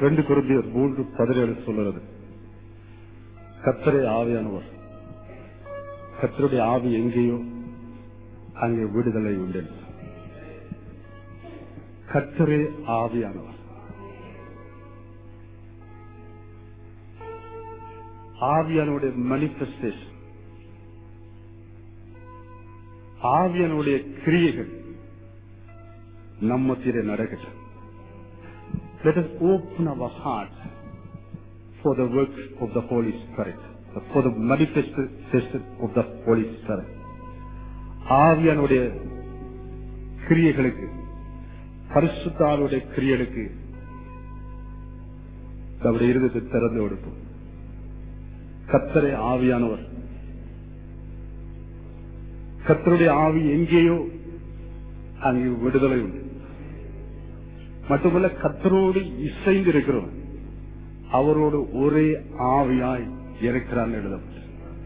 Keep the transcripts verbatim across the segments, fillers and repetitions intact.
ரெண்டு கொரிந்தியர் மூன்று பதினேழு சொல்லுறது, கர்த்தரே ஆவியானவர், கர்த்தருடைய ஆவி எங்கேயோ அங்கே விடுதலை உண்டு. கர்த்தரே ஆவியானவர். ஆவியானுடைய மேனிஃபெஸ்டேஷன், ஆவியானுடைய கிரியைகள் நம்மத்திலே நடக்கட்டும். Let us open our heart for the work of the Holy Spirit, for the manifestation of the Holy Spirit. ஆவியானுடைய கிரியைகளுக்கு, பரிசுத்தாருடைய கிரியைகளுக்கு நம்முடைய இருதயத்தை திறந்து கொடுப்போம். கர்த்தரே ஆவியானவர், கர்த்தருடைய ஆவி எங்கேயோ அங்கே விடுதலை உண்டு. மட்டுமல்ல, கர்த்தரோடு இசைந்து இருக்கிறோம், அவரோடு ஒரே ஆவியாய் இருக்கிறான் எழுதப்பட்டது.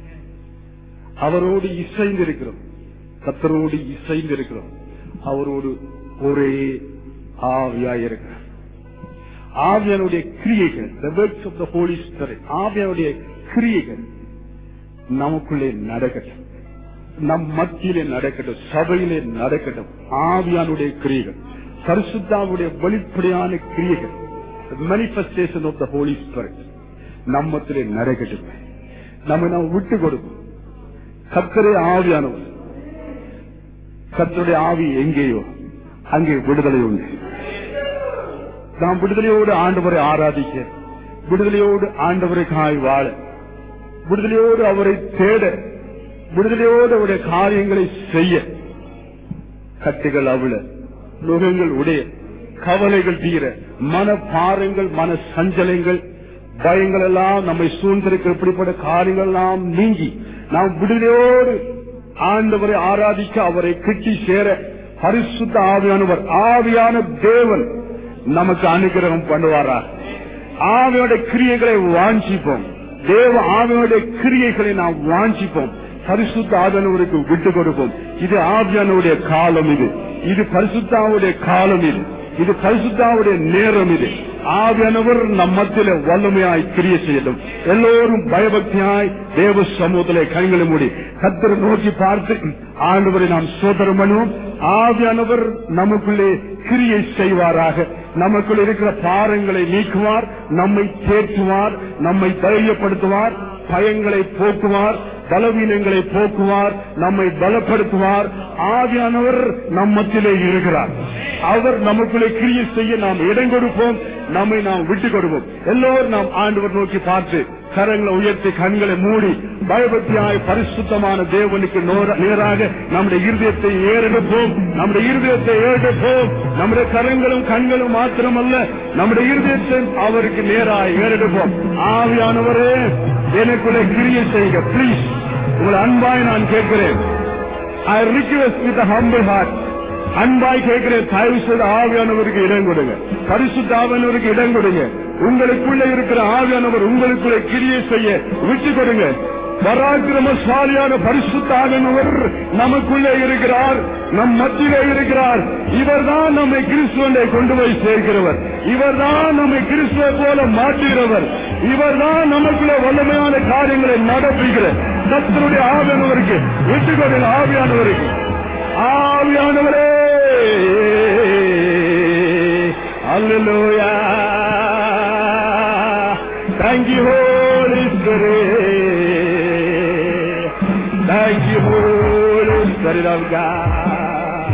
அவரோடு இசைந்து இருக்கிறோம், கர்த்தரோடு இசைந்து இருக்கிறோம், அவரோடு ஒரே ஆவியாய் இருக்கிறார். ஆவியானுடைய கிரியைகள், the works of the Holy Spirit, ஆவியானுடைய கிரியைகள் நமக்குள்ளே நடக்கட்டும், நம் மத்தியிலே நடக்கட்டும், சபையிலே நடக்கட்டும். ஆவியானுடைய கிரியைகள், பரிசுத்தாவுடைய வெளிப்படையான கிரியைகள், manifestation of the Holy Spirit நம்மத்திலே நடக்கட்டும். நம்ம நாம் விட்டு கொடுப்போம். கர்த்தரே ஆவியானவர், கர்த்தருடைய ஆவி எங்கேயோ அங்கே விடுதலை உண்டு. நாம் விடுதலையோடு ஆண்டவரை ஆராதிக்க, விடுதலையோடு ஆண்டவரைக்காய் வாழ, விடுதலையோடு அவரை தேட, விடுதலையோடு அவருடைய காரியங்களை செய்ய, கட்டுகள் அவிழ, நுகங்கள் உடைய, கவலைகள் தீர, மன பாரங்கள், மன சஞ்சலங்கள், பயங்கள் எல்லாம் நம்மை சூழ்ந்திருக்கிற இப்படிப்பட்ட காரியங்கள் எல்லாம் நீங்கி நாம் விடுதலையோடு ஆண்டவரை ஆராதிக்க, அவரை கிட்டி சேர பரிசுத்த ஆவியானவர், ஆவியான தேவன் நமக்கு அனுகிரகம் பண்ணுவாரா. ஆவியோட கிரியைகளை வாஞ்சிப்போம், தேவ ஆவியோட கிரியைகளை நாம் வாஞ்சிப்போம், பரிசுத்த ஆவியானவருக்கு விட்டு கொடுப்போம். இது ஆவியானுடைய காலம், இது இது பரிசுத்தாவுடைய காலம், இது இது பரிசுத்தாவுடைய நேரம். இது ஆவியானவர் நம் மத்தியிலே வல்லமையாய் கிரியை செய்யட்டும். எல்லோரும் பயபக்தியாய் தேவ சமூகத்திலே கைகளை மூடி கர்த்தரை நோக்கி பார்த்து ஆண்டவரை நாம் ஸ்தோத்திரம் பண்ணுவோம். ஆவியானவர் நமக்குள்ளே கிரியை செய்வாராக. நமக்குள் இருக்கிற பாரங்களை நீக்குவார், நம்மை தேற்றுவார், நம்மை தைரியப்படுத்துவார், பயங்களை போக்குவார், பலவீனங்களை போக்குவார், நம்மை பலப்படுத்துவார். ஆவியானவர் நம் மத்தியிலே இருக்கிறார். அவர் நமக்குள்ளே கிரியை செய்ய நாம் இடம் கொடுப்போம், நம்மை நாம் விட்டுக் கொடுப்போம். எல்லோரும் நாம் ஆண்டவர் நோக்கி பார்த்து கரங்களை உயர்த்தி கண்களை மூடி பயபக்தியாய் பரிசுத்தமான தேவனுக்கு நேராக நம்முடைய இருதயத்தை ஏறெடுப்போம், நம்முடைய இருதயத்தை ஏறெடுப்போம். நம்முடைய கரங்களும் கண்களும் மாத்திரமல்ல, நம்முடைய இருதயத்தை அவருக்கு நேராக ஏறெடுப்போம். ஆவியானவரே எனக்குள்ளே கிரியை செய்க பிளீஸ். உங்களை அன்பாய் நான் கேட்கிறேன். I request with a humble heart. அன்பாய் கேட்கிறேன், தயவு செய்து ஆவியானவருக்கு இடம் கொடுங்க, பரிசுத்த ஆவியானவருக்கு இடம் கொடுங்க. உங்களுக்குள்ள இருக்கிற ஆவியானவர் உங்களுக்குள்ள கிரியை செய்ய விட்டு கொடுங்க. பராக்கிரமசாலியான பரிசுத்த ஆவியானவர் நமக்குள்ளே இருக்கிறார், நம் மத்தியிலே இருக்கிறார். இவர்தான் நம்மை கிறிஸ்துவனை கொண்டு போய் சேர்க்கிறவர், இவர்தான் நம்மை கிறிஸ்துவை போல மாற்றுகிறவர், இவர்தான் நமக்குள்ள வல்லமையான காரியங்களை நடப்பிக்கிற கர்த்தருடைய ஆவியானவருக்கு விட்டு கொடுங்க. ஆவியானவருக்கு, ஆவியானவரே அல்லேலூயா. Thank you Holy Spirit, thank you Holy Spirit of God.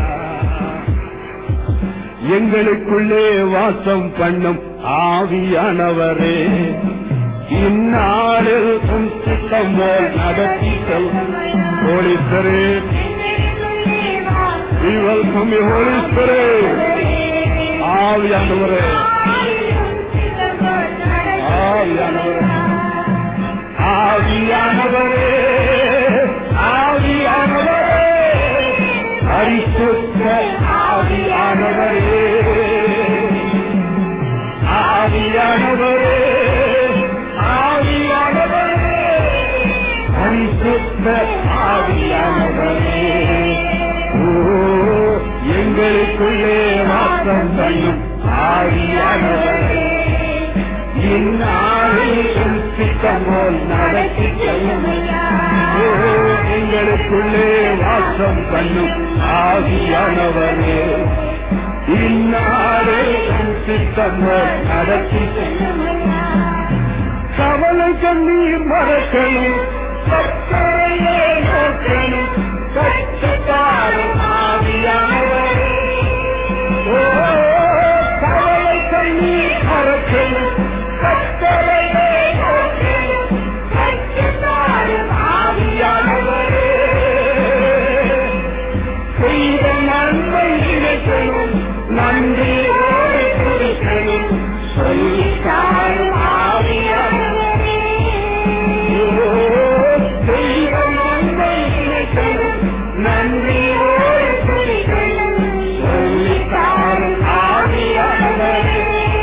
எங்களுக்குள்ளே வாசம் பண்ணும் ஆவியானவரே, இந்நாளில் உம் சித்தம் போல் நடத்தி செல். Holy Spirit, we welcome you Holy Spirit. ஆவியானவரே, ஆவியானவரே, ஆவியானவரே, ஆவியானவரே, பரிசுத்த ஆவியானவரே, ஆவியானவரே, ஆவியானவரே, பரிசுத்த ஆவியானவரே. எங்களுக்குள்ளே வாசம் பண்ணும் ஆவியானவரே, இந்நாளில் சித்தம் போல் நடத்தி செல்லுமையா. எங்களுக்குள்ளே வாசம் பண்ணும் ஆவியானவரே, இந்நாளில் சித்தம் போல் நடத்தி செல்லுமையா. கவலை கண்ணீர் மறக்கணும், கர்த்தரையே நோக்கணும், கற்றுத்தாரும் ஆவியானவரே. ஓ கவலை கண்ணீர் மறக்கணும், கர்த்தரையே நோக்கணும், கற்றுத்தாரும் ஆவியானவரே. செய்த நன்மை நினைக்கணும், நன்றியோடு துதிக்கணும், சொல்லித்தாரும் ஆவியானவரே. செய்த நன்மை நினைக்கணும், நன்றியோடு துதிக்கணும், சொல்லித்தாரும் ஆவியானவரே.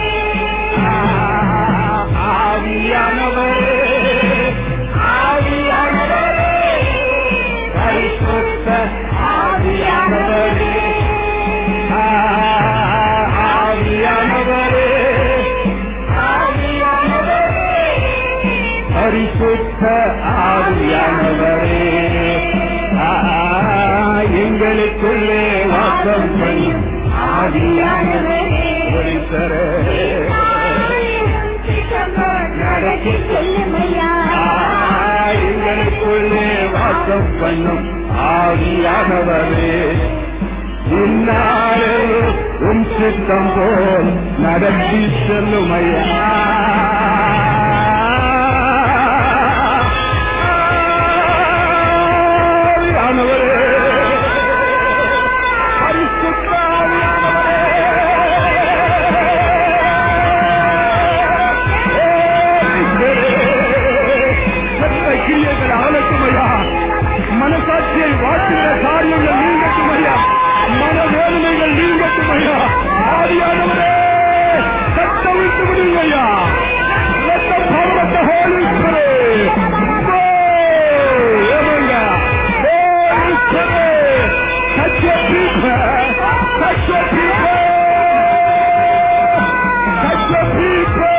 ஆவியானவரே, ஆவியானவரே, பரிசுத்த ஆவியானவரே, ஆவியானவரே, ஆவியானவரே, பரிசுத்த ஆவியானவரே, எங்களுக்குள்ளே வாசம் பண்ணும் ஆவியானவரே. நடத்தி செல்லுமையா. எங்களுக்குள்ளே வாசம் பண்ணும் ஆவியானவரே, இந்நாளே உம் சித்தம் போல் நடத்தி செல்லுமையா. ஆவியானவரே, பரிசுத்த ஆவியானவரே, கிரியைகள் ஆளட்டுமையா. மனசாட்சியை வாட்டுகிற காரியங்கள் நீங்கட்டுமையா. மன வேதனைகள் நீங்கட்டுமையா. ஆவியானவரே, சத்தமிட்டு விடுங்கய்யா. Let the power of the Holy Spirit go. Amen. Holy Spirit, touch your people. Touch your people. Touch your people.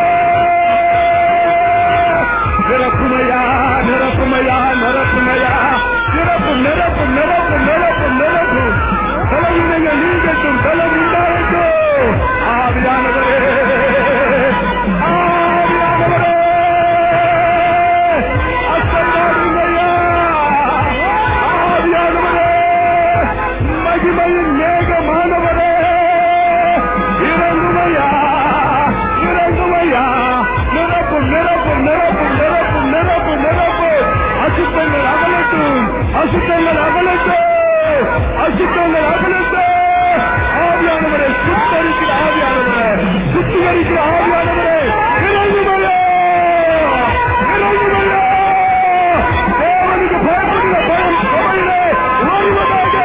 நிரப்புமையா, நிரப்புமையா, நிரப்புமையா, நிரப்பு, நிரப்பு, நிரப்பு, நிரப்பு, நிரப்பு. பலவீனங்கள் நீங்கட்டும், பலம் உண்டாகட்டும். ஆவியானவரே, ஆவியானவரே, அசையாடுங்கய்யா. ஆவியானவரே, மகிமையின் மேகமானவரே, இறங்குமையா, இறங்குமையா. நிரப்பு, நிரப்பு, நிரப்பு, நிரப்பு, நிரப்பு, நிரப்பு. அசுத்தங்கள் அகலட்டும், அசுத்தங்கள் அகலட்டும், அசுத்தங்கள் அகலட்டும். ஆவியானவரை சுத்தரிக்கிற ஆவியானவரே, சுத்திகரிக்கிற ஆவியானவரே, இறங்குமையா, இறங்குமையா. தேவனுக்கு பயப்படுகிற பயம் சபையிலே ஓடுவதாக.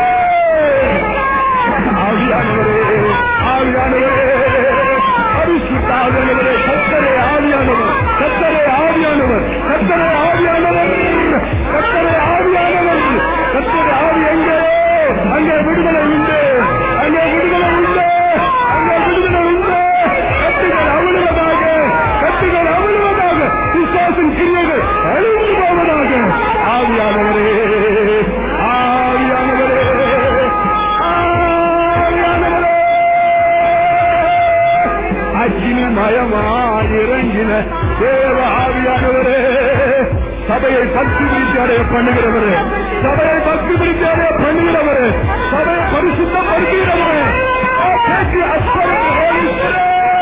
ஆவியானவரே, ஆவியானவரே, பரிசுத்த ஆவியானவரே, கர்த்தரே ஆவியானவர், கர்த்தரே ஆவியானவர், கர்த்தரே ஆவியானவர், கர்த்தரே ஆவியானவர். கர்த்தரே ஆவி எங்கே? அங்கே விடுதலை உண்டு, அங்கே விடுதலை உண்டு, அங்கே விடுதலை உண்டு. கட்டுகள் அவிழுவதாக, கட்டுகள் அவிழுவதாக, விசுவாசின் கிரியைகள் அழிந்து போவதாக. ஆவியானவரே, ஆவியானவரே, ஆவியானவரே, அக்கினி மயமாய் இறங்கின தேவ ஆவியானவரே, சபையை பக்தி பிடித்து அடைய பண்ணுகிறவரே, சபையை பக்தி பிடித்து அடைய பண்ணுகிறவரே, சபையை பரிசுத்தப்படுத்துகிறவரே, பேச்சு அஸ்வரத்தை ஓடிக்கிறே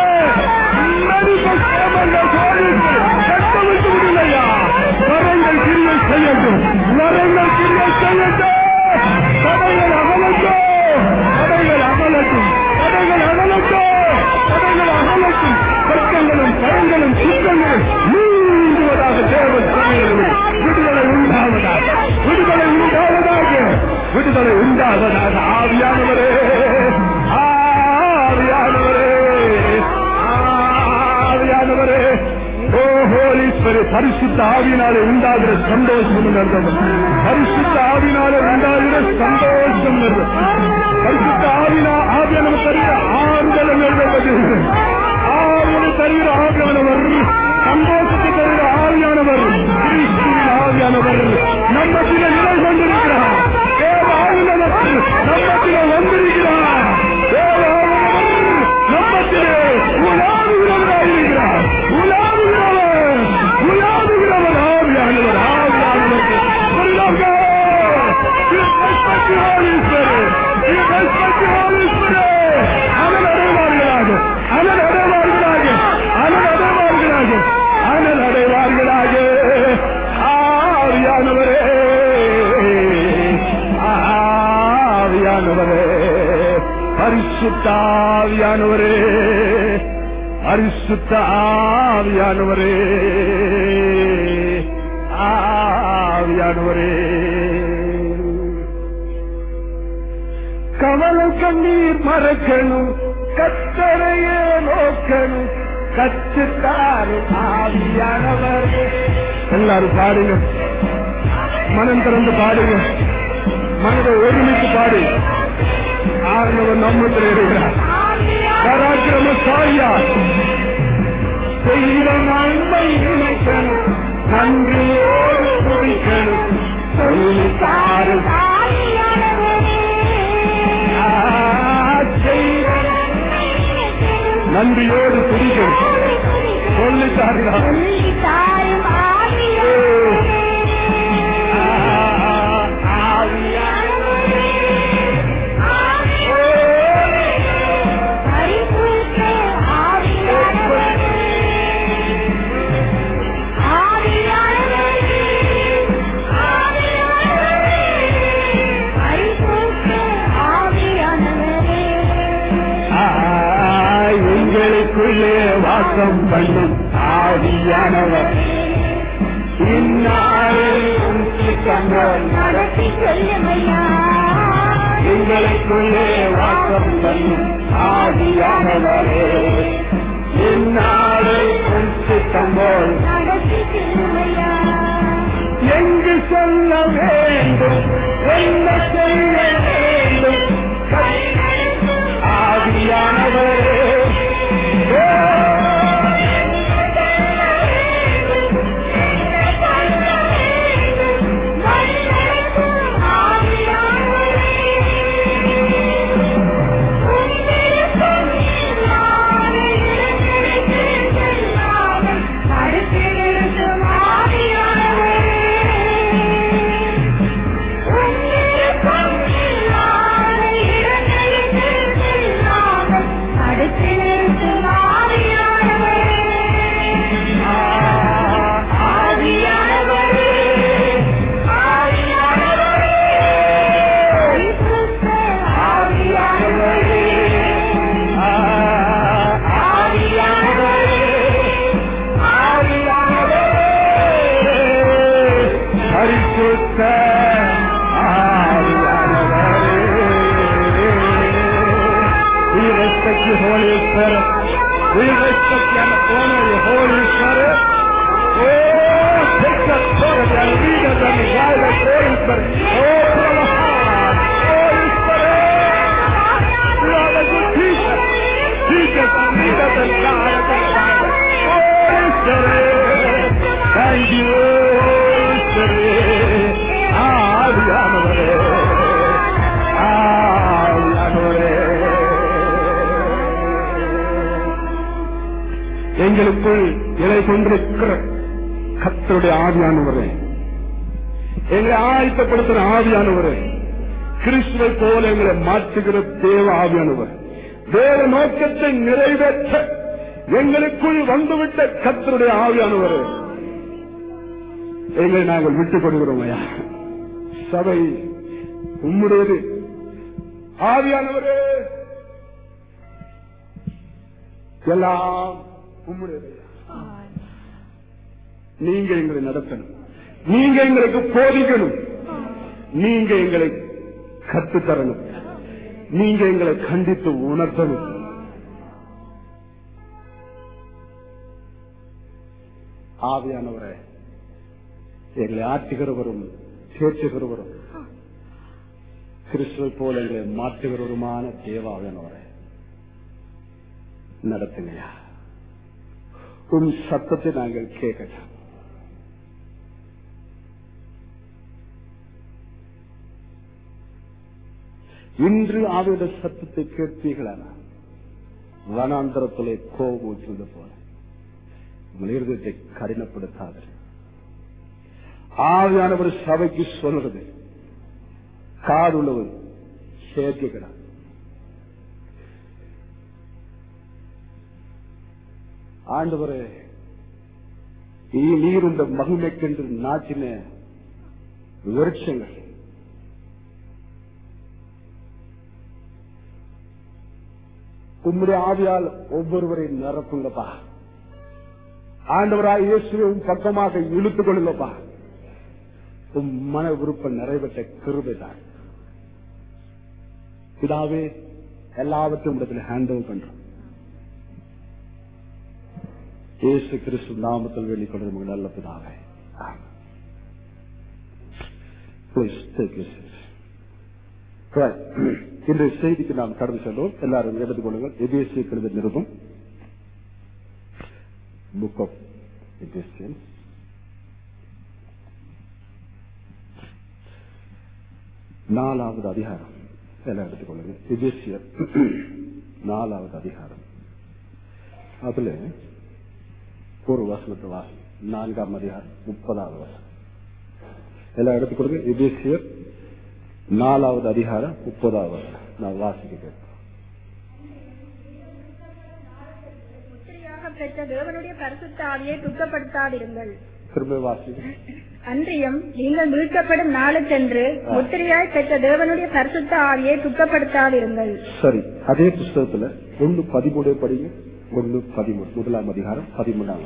கட்டவிட்டு விடுங்கய்யா. வரங்கள் கிரியை செய்யட்டும், வரங்கள் கிரியை செய்யட்டும். சபைகள் அகலட்டும், சபைகள் அகலட்டும், சபைகள் அகலட்டும், சபைகள் அகலட்டும். கஷ்டங்களும் பயங்களும் சுத்தங்களும் நீங்குவதாக தேவன் சொல்லுகிறது. விடுதலை உண்டாவதாக, விடுதலை உண்டாவதாக, விடுதலை உண்டாவதாக. ஆவியானவரே, ஆவியானவரே, ஆவியானவரே. ஓ ஹோலீஸ்வரே, பரிசுத்த ஆவியினாலே உண்டாகிற சந்தோஷம் நடந்தது. பரிசுத்த ஆவியினாலே உண்டாகிற சந்தோஷம் நடந்தது. பரிசுத்த ஆவினா ஆவியானவர் தருகிற ஆறுதல் நடந்தது. ஆறுதல் தருகிற ஆவியானவர், சந்தோஷத்தை தருகிற ஆவியானவர், கிறிஸ்துவின் ஆவியானவர் நம்மத்திலே நிலை கொண்டிருக்கிறார். தேவ ஆவியானவர் நம்மத்திலே வந்திருக்கிறார். தேவ ஆவியானவர் நம்மத்திலே உலாவுகிறவராயிருக்கிறார். உலாவுகிறவர் உலாவுகிறவர் ஆவியானவர் ஆவியானவர் புரியுதா? Holy Spirit, you respect the Holy Spirit. அனல் அடைவார்களாக, அனல் அடைவார்களாக, அனல் அடைவார்களாக, அனல் அடைவார்களாக. ஆவியானவரே, ஆவியானவரே, பரிசுத்த ஆவியானவரே, பரிசுத்த ஆவியானவரே, ஆவியானவரே. கவலை கண்ணீர் மறக்கணும், கத்தரையே நோக்கணும், கற்றுத்தாரும் ஆவியானவர். எல்லாரும் பாடுங்க, மனம் திறந்து பாடுங்க, மனதை ஒருமித்து பாடு. ஆண்டவர் நம்மத்தில் இருக்கிறார். பராக்கிரம சாயா செய்த நன்மை நினைக்கணும், நன்றியோடு துடிக்கணும், சொல்லித்தாரும் நன்றியோடு துடிக்கணும், சொல்லித்தார்கள். எங்களுக்குள்ளே வாசம் பண்ணும் ஆவியானவர் இந்நாளில் நடத்தி செல்லுமையா. எங்களுக்குள்ளே வாசம் பண்ணும் ஆவியானவரே இந்நாளில் தம்போல் நடத்தி செல்லுமையா. எங்கு சொல்ல வேண்டும், என்ன செய்ய வேண்டும், ஆவியானவரே Holy Spirit, we respect and honor the Holy Spirit. Oh, take the authority and lead us and guide us, Holy Spirit. Oh, from our heart, Holy Spirit, you are the good teacher. Teach us and lead us and guide us and guide us. Holy Spirit, thank you, Holy Spirit. ஆவியானவரே, ஆவியானவரே, எங்களுக்குள் நிலை கொண்டிருக்கிற கர்த்தருடைய ஆவியானவரே, எங்களை ஆயத்தப்படுத்துகிற ஆவியானவரே, கிறிஸ்துவை போல எங்களை மாற்றுகிற தேவ ஆவியானவர், வேற நோக்கத்தை நிறைவேற்ற எங்களுக்குள் வந்துவிட்ட கர்த்தருடைய ஆவியானவரே, எங்களை நாங்கள் விட்டுக் கொடுக்கிறோம். ஐயா, சபை உம்முடையது. ஆவியானவரே, எல்லாம் உம்முடையது. நீங்க எங்களை நடத்தணும், நீங்க எங்களுக்கு போதிக்கணும், நீங்க எங்களை கற்றுத்தரணும், நீங்க எங்களை கண்டித்து உணர்த்தணும். ஆவியானவரே, எங்களை ஆற்றுகிறவரும் தேற்றுகிறவரும் கிறிஸ்துவை போல எங்களை மாற்றுகிறவருமான தேவ ஆவியானவரே, நடத்துங்கயா. உன் சத்தத்தை நாங்கள் கேட்கலாம். இன்று ஆவியோட சத்தத்தை கேட்பீர்களா? வனாந்தரத்திலே கோபம் சொல்ல போல உங்கள் இருதயத்தை கடினப்படுத்தாத. ஆவியானவர் சபைக்கு சொல்றது காது உள்ளவர் சேர்க்கிறார். ஆண்டவரே, நீர் இந்த மகிமைக்கென்று நாட்டின விருட்சங்கள் உம்முடைய ஆவியால் ஒவ்வொருவரை நிரப்புங்கப்பா. ஆண்டவராய் இயேசுவை உம் பக்கமாக இழுத்துக் கொள்ளுங்கப்பா. உம் மன விருப்பம் நிறைவேற்ற கிருபைதான். பிதாவே, எல்லாவற்றையும் இடத்துல ஹேண்ட் ஓவர் பண்றோம். இயேசு கிறிஸ்து நாமத்தில் வெளிக்கொண்டு நல்ல பிதாவே. இன்றைய செய்திக்கு நாம் கடந்து செல்வோம். எல்லாரும் எடுத்துக் கொள்ளுங்கள். எபேசிய கழுத நிருபம், புக் ஆஃப் எபேசியன், நாலாவது அதிகாரம். எல்லாம் எடுத்துக் கொள்ளுங்கள். எபேசியர் நாலாவது அதிகாரம். அதுல ஒரு வசனத்தை வாசி. நான்காம் அதிகாரம் முப்பதாவது வசனம். எல்லாம் எடுத்துக் கொள்ளுங்க. எபேசியர் நாலாவது அதிகாரம் முப்பதாவது வசனம். நான் வாசிக்க கேட்கிறேன். பெற்ற தேவனுடைய பரிசுத்த ஆவியை துக்கப்படுத்தாதிருங்கள். திரும்ப வாசிக்க. அன்றியும் நீங்கள் மீட்கப்படும் நாளுக்கென்று முத்திரையாய் பெற்ற தேவனுடைய பரிசுத்த ஆவியை துக்கப்படுத்தாதிருங்கள். சரி, அதே புஸ்தகத்துல ஒன்னு பதிமூணு படிங்க. ஒன்னு பதிமூணு, முதலாம் அதிகாரம் பதிமூணாம்.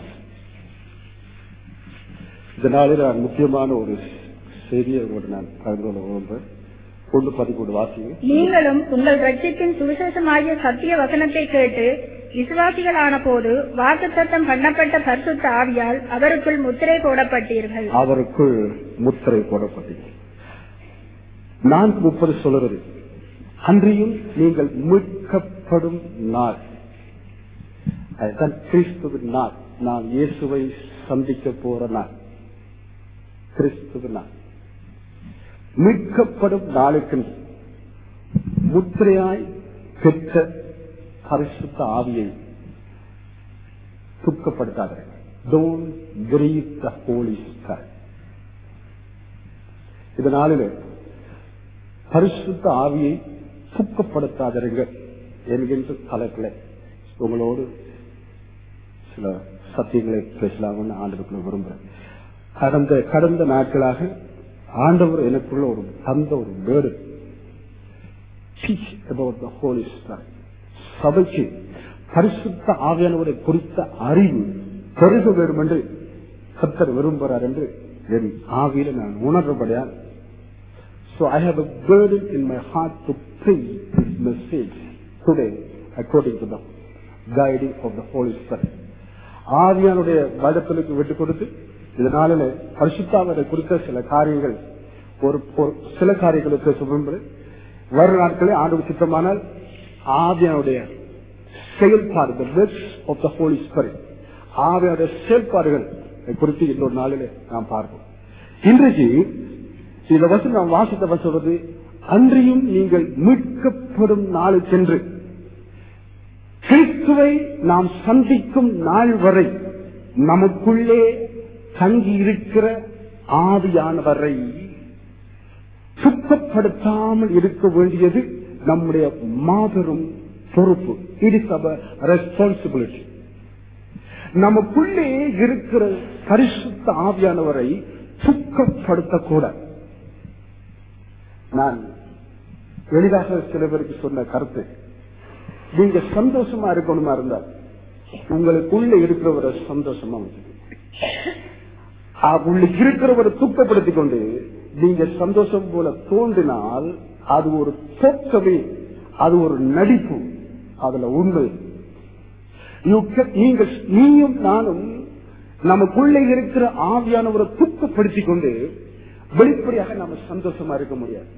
இதனாலே நான் முக்கியமான ஒரு செய்தியை நான் பகிர்ந்து கொள்ள விரும்புகிறேன். ஒன்று பதிமூணு வாசிங்க. நீங்களும் உங்கள் ரட்சிப்பின் சுவிசேஷமாகிய சத்திய வசனத்தை கேட்டு விசுவாசிகளான போது வாக்குத்தத்தம் பண்ணப்பட்ட பரிசுத்த ஆவியால் அவருக்குள் முத்திரை போடப்பட்டீர்கள். அவருக்குள் முத்திரை போடப்பட்டீர்கள். நான்கு முப்பது சொல்றது, அன்றியும் நீங்கள் மீட்கப்படும் நாள். அதுதான் கிறிஸ்துவின் நாள். நான் இயேசுவை சந்திக்க போற நாள். கிறிஸ்துவின் நாள். மீட்கப்படும் நாளுக்கு முத்திரையாய் பெற்ற பரிசுத்த ஆவியை துக்கப்படுத்தாதீர்கள். Don't grieve the Holy Spirit. இதனால பரிசுத்த ஆவியை துக்கப்படுத்தாதீர்கள் என்கின்ற தலைப்பில் உங்களோடு சில சத்தியங்களை பேசலாம்னு ஆண்டவருக்குள்ள விரும்புகிறேன். கடந்த கடந்த நாட்களாக ஆண்டவர் எனக்குள்ள ஒரு தந்த ஒரு word, teach about the Holy Spirit. சபைக்கு பரிசுத்த ஆவியானவரை குறித்த அறிவு பெருக வேண்டும் என்று கர்த்தர் விரும்புகிறார் என்று என் ஆவியில நான் உணர்றபடியால், so I have a burden in my heart to preach this message today according to the guiding of the Holy Spirit. ஆவியானுடைய வடத்திற்கு விட்டு கொடுத்து இதனால பரிசுத்தாவரை குறித்த சில காரியங்கள், ஒரு சில காரியங்களை பேச விரும்புகிறேன். வரும் நாட்களே ஆண்டு சித்தமானால் ஆவியானுடைய செயல்பாடு, the works of the Holy Spirit, ஆவியானுடைய செயல்பாடுகள் குறித்து இன்னொரு நாளிலே நாம் பார்ப்போம். இன்றைக்கு இந்த வசனம் நாம் வாசித்த வசனம், அன்றியும் நீங்கள் மீட்கப்படும் நாளுக்கென்று கிறிஸ்துவை நாம் சந்திக்கும் நாள் வரை நமக்குள்ளே தங்கி இருக்கிற ஆவியானவரை சுத்தப்படுத்தாமல் இருக்க வேண்டியது நம்முடைய மாபெரும் பொறுப்பு. It is our responsibility. நமக்குள்ளே இருக்கிற பரிசுத்த ஆவியானவரை சுத்தப்படுத்தக்கூடாது. நான் எளிதாக சில பேருக்கு சொன்ன கருத்து, நீங்க சந்தோஷமா இருக்கணுமா இருந்தால் உங்களுக்குள்ள இருக்கிறவரை சந்தோஷமா வச்சுக்கணும். உங்களுக்கு இருக்கிறவரை துக்கப்படுத்திக் கொண்டு நீங்க சந்தோஷம் போல தோன்றினால் அது ஒரு தோற்றமே, அது ஒரு நடிப்பு, அதுல உண்மை. நீங்கள் நீயும் நானும் நமக்குள்ளே இருக்கிற ஆவியானவரை துக்கப்படுத்திக் கொண்டு வெளிப்படையாக நாம சந்தோஷமா இருக்க முடியாது.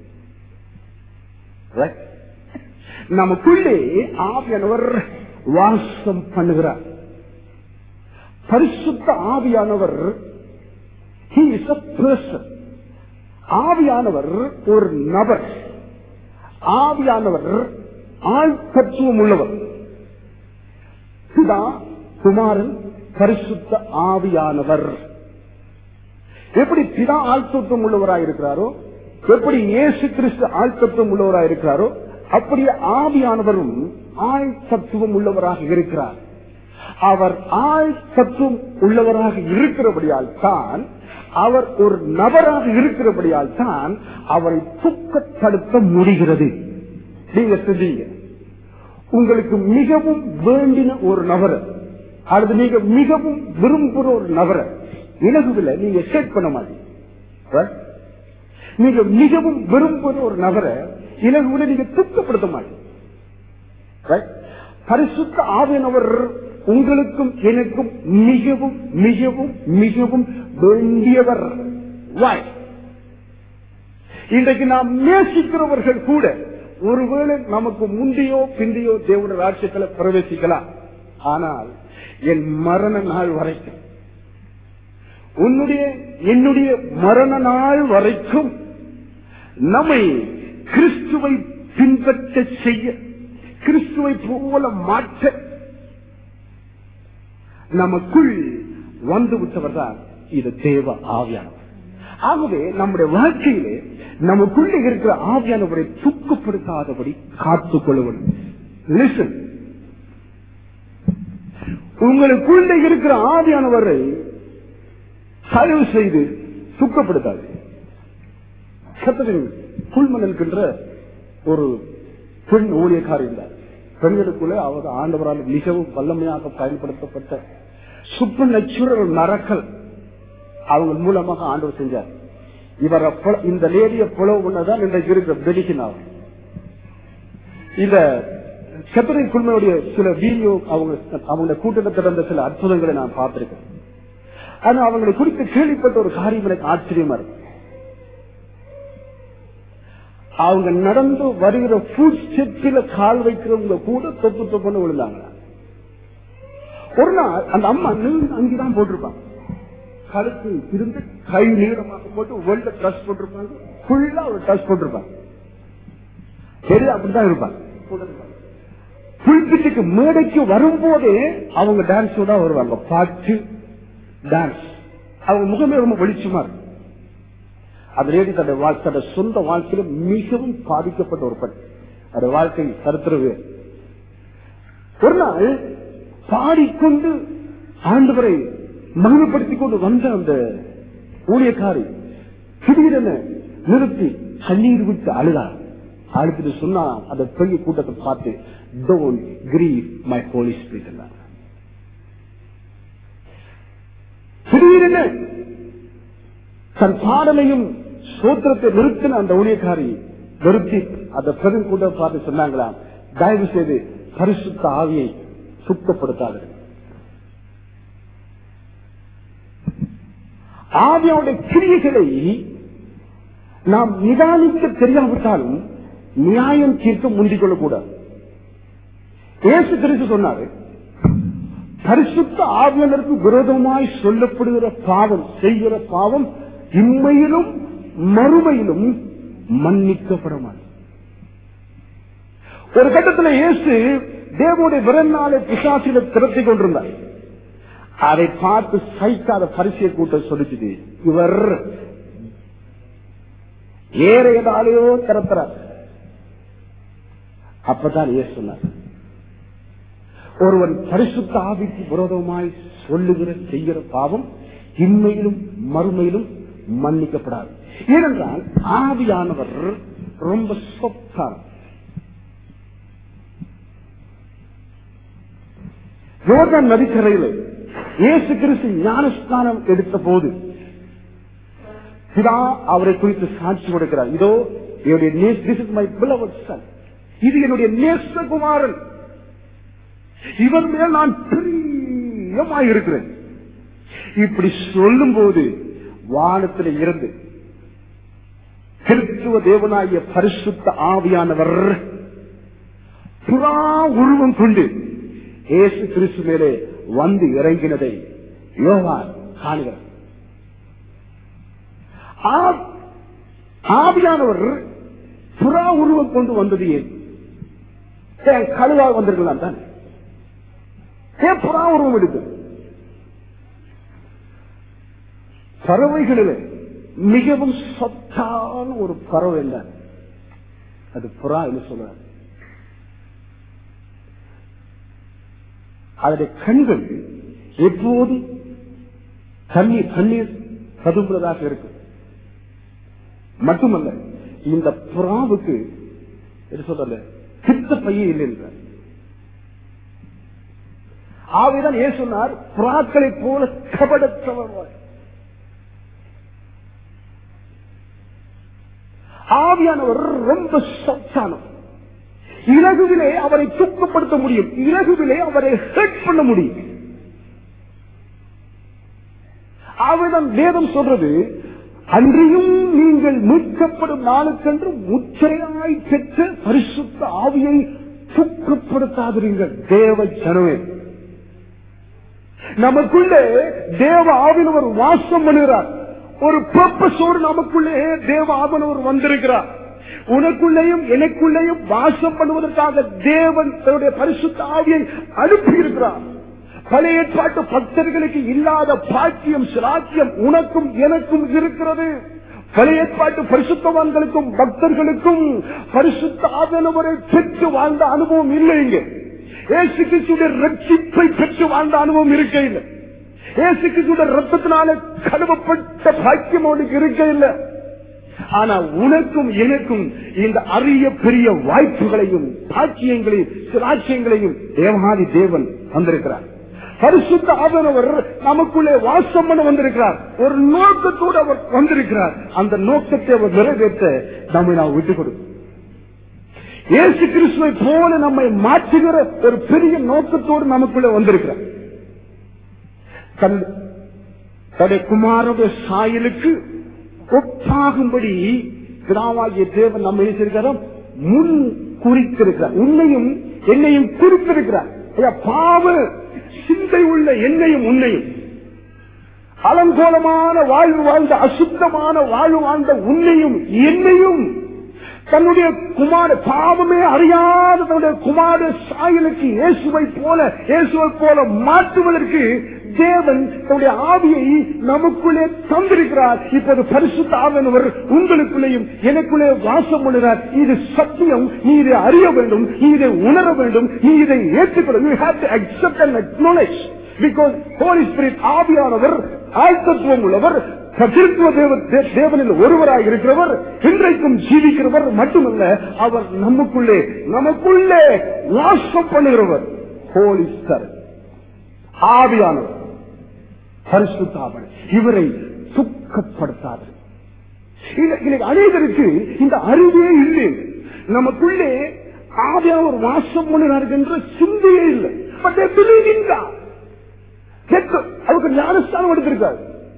நமக்குள்ளே ஆவியானவர் வாசம் பண்ணுகிறார். பரிசுத்த ஆவியானவர் he is a person. ஆவியானவர் ஒரு நபர். ஆவியானவர் ஆள் தத்துவம் உள்ளவர். பிதா, குமாரன், பரிசுத்த ஆவியானவர். எப்படி பிதா ஆள் தத்துவம் உள்ளவராக இருக்கிறாரோ, எப்படி இயேசு கிறிஸ்து ஆள் தத்துவம் உள்ளவராக இருக்கிறாரோ, அப்படியே ஆவியானவரும் ஆள் தத்துவம் உள்ளவராக இருக்கிறார். அவர் ஆள் தத்துவம் உள்ளவராக இருக்கிறபடியால் தான், அவர் ஒரு நபராக இருக்கிறபடியால் தான் அவரை துக்கப்படுத்த முடிகிறது. நீங்க சிந்திங்க, உங்களுக்கு மிகவும் வேண்டின ஒரு நபரை அல்லது நீங்க மிகவும் விரும்புகிற ஒரு நபரை இலகுவில் நீங்க செட் பண்ண மாட்டீங்க. நீங்க மிகவும் விரும்புகிற ஒரு நபரை இலகுவில் நீங்க துக்கப்படுத்த மாட்டீங்க. பரிசுத்த ஆவியானவர் உங்களுக்கும் எனக்கும் மிகவும் மிகவும் மிகவும் வேண்டியவர். இன்றைக்கு நாம் நேசிக்கிறவர்கள் கூட ஒருவேளை நமக்கு முந்தையோ பிந்தையோ தேவனுடைய ராஜ்யத்தில் பிரவேசிக்கலாம். ஆனால் என் மரண நாள் வரைக்கும், உன்னுடைய என்னுடைய மரண நாள் வரைக்கும் நம்மை கிறிஸ்துவை பின்பற்ற செய்ய, கிறிஸ்துவை போல மாற்ற நமக்குள் வந்து விட்டவர் தான் இது தேவ ஆவியானவர். ஆகவே நம்முடைய வாழ்க்கையிலே நமக்குள்ளே இருக்கிற ஆவியானவரை துக்கப்படுத்தாதபடி காத்துக் கொள்வது. லிசன், உங்களுக்குள்ளே இருக்கிற ஆவியானவரை தயவு செய்து துக்கப்படுத்தாது. புல்மன் என்கின்ற ஒரு பெண் ஊழியக்காரி இருந்தார். பெண்களுக்குள்ளே அவர் ஆண்டவரால் மிகவும் வல்லமையாக பயன்படுத்தப்பட்ட சூப்பர் நேச்சுரல் மரக்கல் அவங்க மூலமாக ஆண்டவர் செஞ்சார். இவரை இந்த லேடியை புலவு பண்ணதான் இன்றைக்கு இருக்கிற பெடிக்கினார். இந்த செப்பரின் குழுமையுடைய சில வீடியோ அவங்க அவங்க கூட்டத்தில் இருந்த சில அற்புதங்களை நான் பார்த்திருக்கேன். ஆனா அவங்களை குறித்து கேள்விப்பட்ட ஒரு காரியம் எனக்கு ஆச்சரியமா இருக்கு. அவங்க நடந்து வருகிற ஃபுட் ஸ்டெப்ல கால் வைக்கிறவங்க கூட தொப்பு தொப்புன்னு விழுந்தாங்க. ஒரு நாள் அந்த அம்மா நீங்க அங்கேதான் போட்டிருப்பாங்க, கழுத்து இருந்து கை நீளமாக போட்டு வெள்ள ட்ரெஸ் போட்டிருப்பாங்க, ஃபுல்லா ஒரு ட்ரெஸ் போட்டிருப்பாங்க, சரி அப்படிதான் இருப்பாங்க. புல்பிட்டுக்கு மேடைக்கு வரும்போதே அவங்க டான்ஸோட வருவாங்க, பாட்டு டான்ஸ். அவங்க முகமே ரொம்ப வெளிச்சமா இருக்கும். அந்த லேடி தன்னுடைய சொந்த வாழ்க்கையில மிகவும் பாதிக்கப்பட்ட ஒரு பெண். அந்த வாழ்க்கை கருத்துறது. ஒரு நாள் பாடிக்கொண்டு ஆண்டவரை மகிமைப்படுத்திக் கொண்டு வந்த அந்த ஊழியக்காரி திடீரென நிறுத்தி கண்ணீர் விட்டு அழுதார். அழுத்திட்டு சொன்னா அந்த பெரிய கூட்டத்தை பார்த்து, don't grieve my holy spirit. திடீரென தன் பாடலையும் சோத்திரத்தை நிறுத்தின அந்த ஊழியக்காரி நிறுத்தி அந்த பெரும் கூட்டம் பார்த்து சொன்னாங்களாம், தயவு செய்து பரிசுத்த ஆவியை சுத்தப்படுத்தாது. ஆவியோட கிரியைகளை நாம் நிதானிக்க தெரியாவிட்டாலும் நியாயம் தீர்க்க முந்திக் கொள்ளக்கூடாது. இயேசு கிறிஸ்து சொன்னாரு, பரிசுத்த ஆவியானவருக்கு விரோதமாய் சொல்லப்படுகிற பாவம் செய்கிற பாவம் இம்மையிலும் மறுமையிலும் மன்னிக்கப்பட மாட்டேன். ஒரு கட்டத்தில் இயேசு தேவனுடைய விரல்நாளை பிசாசில திரட்டிக் கொண்டிருந்தார். அதை பார்த்து சைக்காத பரிசைய கூட்டம் சொல்லிச்சு, இவர் வேற ஏதாலேயோ திறத்துறார். அப்பதான் இயேசு சொன்னார், ஒருவன் பரிசுத்த ஆவிக்கு விரோதமாய் சொல்லுகிற செய்கிற பாவம் இன்மையிலும் மறுமையிலும் மன்னிக்கப்படாது. ஏனென்றால் ஆவியானவர் ரொம்ப சொத்தார். யோர்தான் நதிக்கரையில் இயேசு கிறிஸ்து ஞானஸ்நானம் எடுத்த போது பிதா அவரை குறித்து சாட்சி கொடுக்கிறார். இதோ இது என்னுடைய நேசகுமாரன், இவர் மேல் நான் பிரியமாயிருக்கிறேன். இப்படி சொல்லும் போது வானத்தில் இருந்து கிறிஸ்துவ தேவனாகிய பரிசுத்த ஆவியானவர் புறா உருவம் கொண்டு இயேசு கிறிஸ்து மேலே வந்து இறங்கினதை யோவான் காணுகிறார். ஆவியானவர் புறா உருவம் கொண்டு வந்தது ஏன்? கழுவாக வந்திருக்கலாம் தான். ஏன் புறா உருவம் எடுத்து? பறவைகளில் மிகவும் சத்தான ஒரு பறவை என்ன? அது புறா என்று சொல்றாரு. அதனுடைய கண்கள் எப்போது தண்ணீர் தண்ணீர் கதும்புறதாக இருக்கு. மட்டுமல்ல, இந்த புறாவுக்கு சொல்ற சித்த பையே இல்லை என்றார். ஆவிதான் ஏன் சொன்னார்? புறாக்களை போல கபடற்றவர். ஆவியானவர் ரொம்ப சத்தானவர். இலகுவிலே அவரை தூக்கப்படுத்த முடியும், இலகுவிலே அவரை ஹெட் பண்ண முடியும். ஆவிதான் வேதம் சொல்றது, அன்றியும் நீங்கள் மீட்கப்படும் நாளுக்கென்று முச்சையாய் பெற்ற பரிசுத்த ஆவியை தூக்கப்படுத்தாதீர்கள். தேவ ஜனமே, நமக்குள்ளே தேவ ஆவியானவர் வாசம் பண்ணுகிறார். ஒரு பர்பஸோடு நமக்குள்ளே தேவ ஆவியானவர் வந்திருக்கிறார். உனக்குள்ளேயும் எனக்குள்ளேயும் வாசம் பண்ணுவதற்காக தேவன் தன்னுடைய பரிசுத்த ஆவியை அனுப்பி இருக்கிறார். பழைய ஏற்பாட்டு பக்தர்களுக்கு இல்லாத பாக்கியம் சிராக்கியம் உனக்கும் எனக்கும் இருக்கிறது. பழைய ஏற்பாட்டு பரிசுத்தவான்களுக்கும் பக்தர்களுக்கும் பரிசுத்த ஆவியானவரை பெற்று வாழ்ந்த அனுபவம் இல்லைங்க. இயேசு கிறிஸ்துவின் ரட்சிப்பை பெற்று வாழ்ந்த அனுபவம் இருக்க இல்லை. இயேசு கிறிஸ்துவின் ரத்தத்தினால கழுவப்பட்ட பாக்கியம் அவனுக்கு இருக்க இல்லை. ஆனா உனக்கும் எனக்கும் இந்த அரிய பெரிய வாய்ப்புகளையும் பாக்கியங்களையும் சிராட்சியங்களையும் தேவாதி தேவன் வந்திருக்கிறார். பரிசுத்த ஆவியானவர் நமக்குள்ளே வாசம் பண்ண வந்திருக்கிறார். ஒரு நோக்கத்தோடு அவர் வந்திருக்கிறார். அந்த நோக்கத்தை அவர் நிறைவேற்ற நம்மை நாம் விட்டுக் கொடுக்கும். இயேசு கிறிஸ்துவை போல நம்மை மாற்றுகிற ஒரு பெரிய நோக்கத்தோடு நமக்குள்ளே வந்திருக்கிறார். தன்னுடைய குமாரனுடைய சாயலுக்கு ஒப்பாகும்படி பிதாவாகிய தேவன் நம்ம இருக்கிறோம் முன் குறித்திருக்கிறார். உன்னையும் என்னையும் குறித்திருக்கிறார். பாவ சிந்தை உள்ள என்னையும் உன்னையும், அலங்கோலமான வாழ்வு வாழ்ந்த அசுத்தமான வாழ்வு வாழ்ந்த உன்னையும் என்னையும் தன்னுடைய குமார பாவமே அறியாத தன்னுடைய குமார சாயலுக்கு இயேசுவை போல இயேசுவை போல மாற்றுவதற்கு தேவன் தன்னுடைய ஆவியை நமக்குள்ளே தந்திருக்கிறார். இப்போது பரிசுத்த ஆவியானவர் உங்களுக்குள்ளேயும் எனக்குள்ளே வாசம் பண்ணுகிறார். இது சத்தியம். நீ இதை அறிய வேண்டும், நீ இதை உணர வேண்டும், நீ இதை ஏற்றுக்கொள்ள. You have to accept and acknowledge because Holy Spirit ஆவியானவர் ஆழ்த்தத்துவம் உள்ளவர், சத்தியத்துவ தேவனில் ஒருவராக இருக்கிறவர், இன்றைக்கும் ஜீவிக்கிறவர் மட்டுமல்ல, அவர் நமக்குள்ளே நமக்குள்ளே வாசம் பண்ணுகிறவர். Holy Spirit ஆவியானவர் பரிசுத்தாவர் இவரை துக்கப்படுத்தாது. அநேகருக்கு இந்த அறிவே இல்லை. நமக்குள்ளே ஆவியானவர் வாசம் பண்ணுகிறார் என்ற சிந்தையே இல்லை. But they believe in God. அவருக்கு ஞானஸ்தானம் எடுத்திருக்காரு.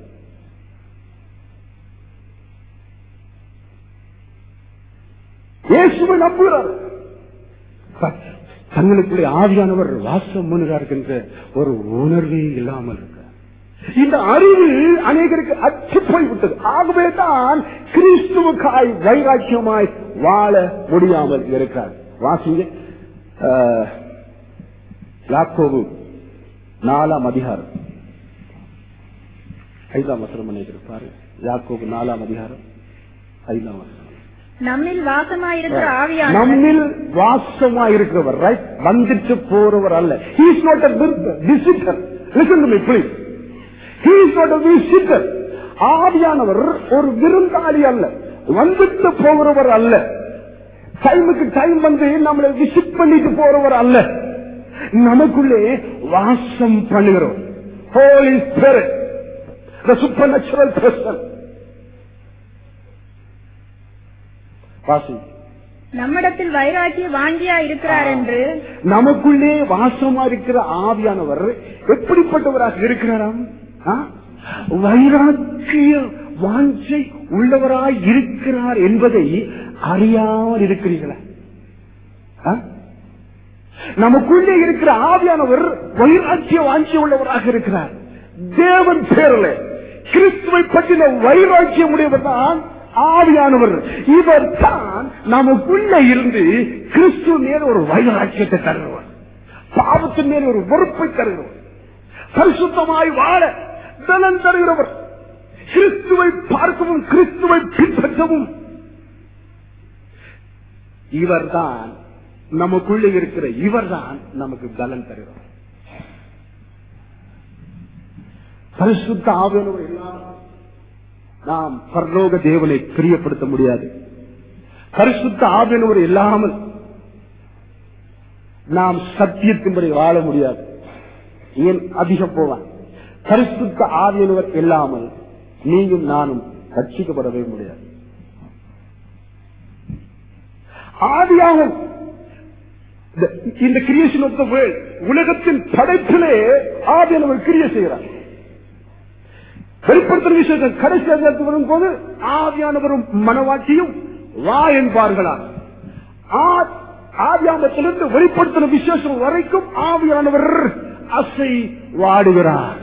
இயேசுவை நம்புகிறார். தங்களுக்குள்ளே ஆவியானவர் வாசம் பண்ணுகிறார் என்ற ஒரு உணர்வே இல்லாமல் இருக்க இந்த அறிவு அநேகருக்கு அச்சு போய்விட்டது. ஆகவே தான் கிறிஸ்துவுக்காய் வைராக்கியமாய் வாழ முடியாமல் இருக்கிறார். வாசிங்க யாக்கோபு நாலாம் அதிகாரம் ஐந்தாம் வசனம் பண்ணியிருப்பாரு. யாக்கோபு நாலாம் அதிகாரம் ஐந்தாம் வசனம். நம்மில் வாசமாயிருக்கிற ஆவியானவர் நம்மில் வாசமாயிருக்கிறவர் ரைட் வந்துட்டு போறவர் அல்ல. He is not a visitor. Listen to me please. He is not a visitor. ஆவியானவர் ஒரு விருந்தாளி அல்ல, வந்துட்டு போகிறவர் அல்ல, டைமுக்கு டைம் வந்து நம்மளை விசிட் பண்ணிட்டு போறவர் அல்ல, நமக்குள்ளே வாசம் பண்ணுகிறோம். Holy Spirit, the supernatural person. நம்மிடத்தில் வைராக்கிய வாஞ்சியா இருக்கிறார் என்று நமக்குள்ளே வாசமா இருக்கிற ஆவியானவர் எப்படிப்பட்டவராக இருக்கிறாராம்? வைராக்கிய வாஞ்சை உள்ளவராய் இருக்கிறார் என்பதை அறியாமல் இருக்கிறீர்களா? நமக்குள்ளே இருக்கிற ஆவியானவர் வைராக்கிய வாஞ்சை உள்ளவராக இருக்கிறார். தேவன் பேரில் கிறிஸ்துவை பற்றின வைராக்கியம் உடையவர் தான் ஆவியானவர். இவர் தான் நமக்குள்ள இருந்து கிறிஸ்துவ மேல ஒரு வைராக்கியத்தை தருகிறவர், பாவத்தின் மேல ஒரு வெறுப்பை தருகிறவர், பரிசுத்தமாய் வாழ பலன் தருகிறவர், கிறிஸ்துவை பார்க்கவும் கிறிஸ்துவை பின்பற்றவும் இவர்தான் நமக்குள்ளே இருக்கிற இவர்தான் நமக்கு பலன் தருகிறவர். பரிசுத்த ஆவியானவர் இல்லாமல் நாம் பரலோக தேவனை பிரியப்படுத்த முடியாது. பரிசுத்த ஆவியானவர் இல்லாமல் நாம் சத்தியத்தின்படி வாழ முடியாது. ஏன் அதிகம் போவான்? பரிசுத்த ஆவியானவர் இல்லாமல் நீயும் நானும் ரட்சிக்கப்படவே முடியாது. ஆதியாகும் இந்த கிரியேஷன் ஆஃப் தி வேர்ல்ட், உலகத்தின் படைப்பிலே ஆவியானவர் கிரியை செய்கிறார். வெளிப்படுத்தும் விஷயத்தில் கடைசி அதிகாரத்தில் வரும் போது ஆவியானவரும் மனவாட்டியும் வா என்பார்களா. ஆவியாமத்திலிருந்து வெளிப்படுத்தும் விசேஷம் வரைக்கும் ஆவியானவர் அசை வாடுகிறார்.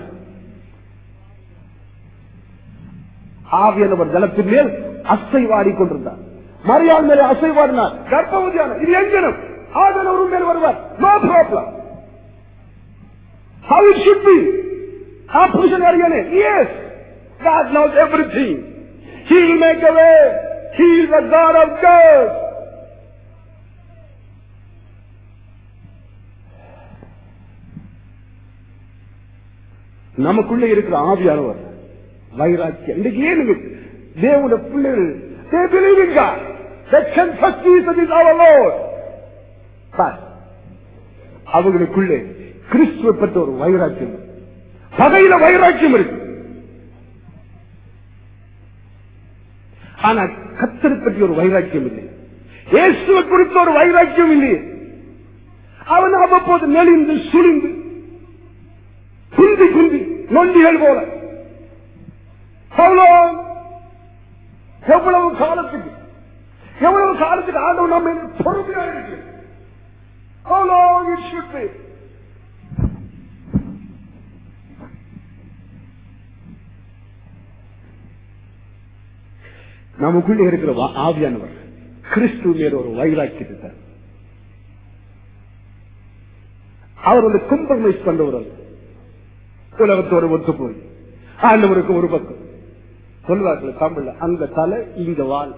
ஆவியானவர் ஜலத்தின் மேல் அசை வாடிக்கொண்டிருந்தார். மரியாள் மேலே அசை வாடினார். கர்ப்பவதியான இது எங்கனும் ஆவியானவரும் மேல் வருவார். No problem. How it should be. Our position area. Yes. God knows everything. He will make a way. He is the God of God. நமக்குள்ளே இருக்கிற ஆவியானவர் வைராக்கியம். இன்றைக்கு ஏன் தேவனுடைய பிள்ளைகள் they believe in God. They confess Jesus is our Lord. அவர்களுக்குள்ளே கிறிஸ்துவை பற்றி ஒரு வைராக்கியம், பகையில வைராக்கியம் இருக்கு. ஆனா கர்த்தரை பற்றி ஒரு வைராக்கியம் இல்லை. இயேசுவை குறித்த ஒரு வைராக்கியம் இல்லை. அவன் அவ்வப்போது நெளிந்து சுழிந்து குந்தி குந்தி நொண்டிகள் போல எவ்வளவு காலத்துக்கு எவ்வளவு காலத்துக்கு ஆண்டவன் நம்ம பொறுமையாக இருக்கு. How long it should be. நமக்குள்ளே இருக்கிற ஆவியானவர் கிறிஸ்து மேல ஒரு வைராக்கியத்தை அவர் வந்து காம்ப்ரமைஸ் பண்றவர். உலகத்தோடு ஒத்து போய் ஆண்டவருக்கு ஒரு பக்கம் சொல்வார்கள் தமிழ்ல, அங்க தலை இங்க வால்.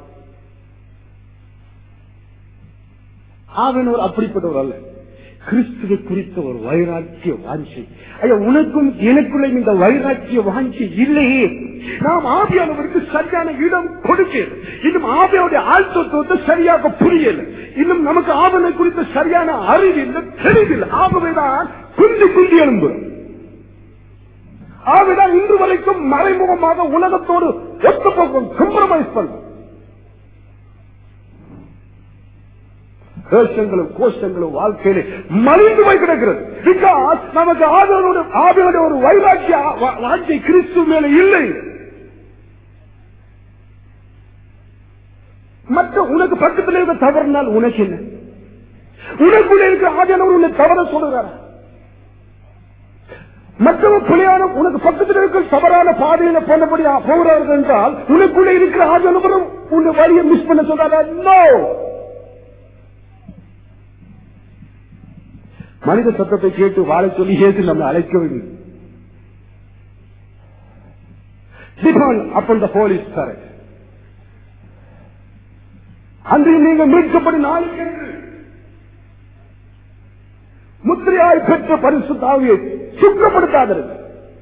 ஆவியானவர் அப்படிப்பட்டவர் அல்ல. கிறிஸ்துவை குறித்த ஒரு வைராக்கிய வாஞ்சி. ஐயா, உனக்கும் எனக்குள்ள இந்த வைராக்கிய வாஞ்சி இல்லையே. நாம் ஆவியானவருக்கு சரியான இடம் கொடுக்க, இன்னும் ஆவியாவுடைய ஆழ்த்தத்துவத்தை சரியாக புரியல, இன்னும் நமக்கு ஆவியை குறித்த சரியான அறிவு இல்லை, தெளிவில்லை. ஆகவேதான் குந்தி குந்தி எழும்பும். ஆகவேதான் இன்று வரைக்கும் மறைமுகமாக உலகத்தோடு ஒத்து போகும், காம்ப்ரமைஸ் பண்ணும். தேசங்களும் கோஷங்களும் வாழ்க்கையிலே மலிந்து போய் கிடக்கிறது. பிகாஸ் நமக்கு ஆவியோட ஒரு வைராக்கிய வாஞ்சை கிறிஸ்து மேல இல்லை. மற்ற உனக்கு பக்கத்தில் இருக்க தவறுனால் உனக்கு என்ன? உனக்குள்ள இருக்கிற ஆவியானவர் உன்னை தவற சொல்லுகிறார். மற்றவர் பிள்ளையான உனக்கு பக்கத்தில் இருக்கிற தவறான பாதையில போனபடி போகிறார்கள் என்றால் உனக்குள்ள இருக்கிற ஆவியானவரும் உன்னை வழியை மிஸ் பண்ண சொல்றாங்க. நோ. மனித சத்தத்தை கேட்டு வாழ சொல்லி ஏற்று நம்ம அழைக்க வேண்டும். அப்பன் த ஹோலி ஸ்பிரிட். அன்றைய நீங்கள் மீட்கப்படி நாளைக்கு முத்திரையாய் பெற்ற பரிசுத்த ஆவியை சுத்தப்படுத்தாதீர்கள்.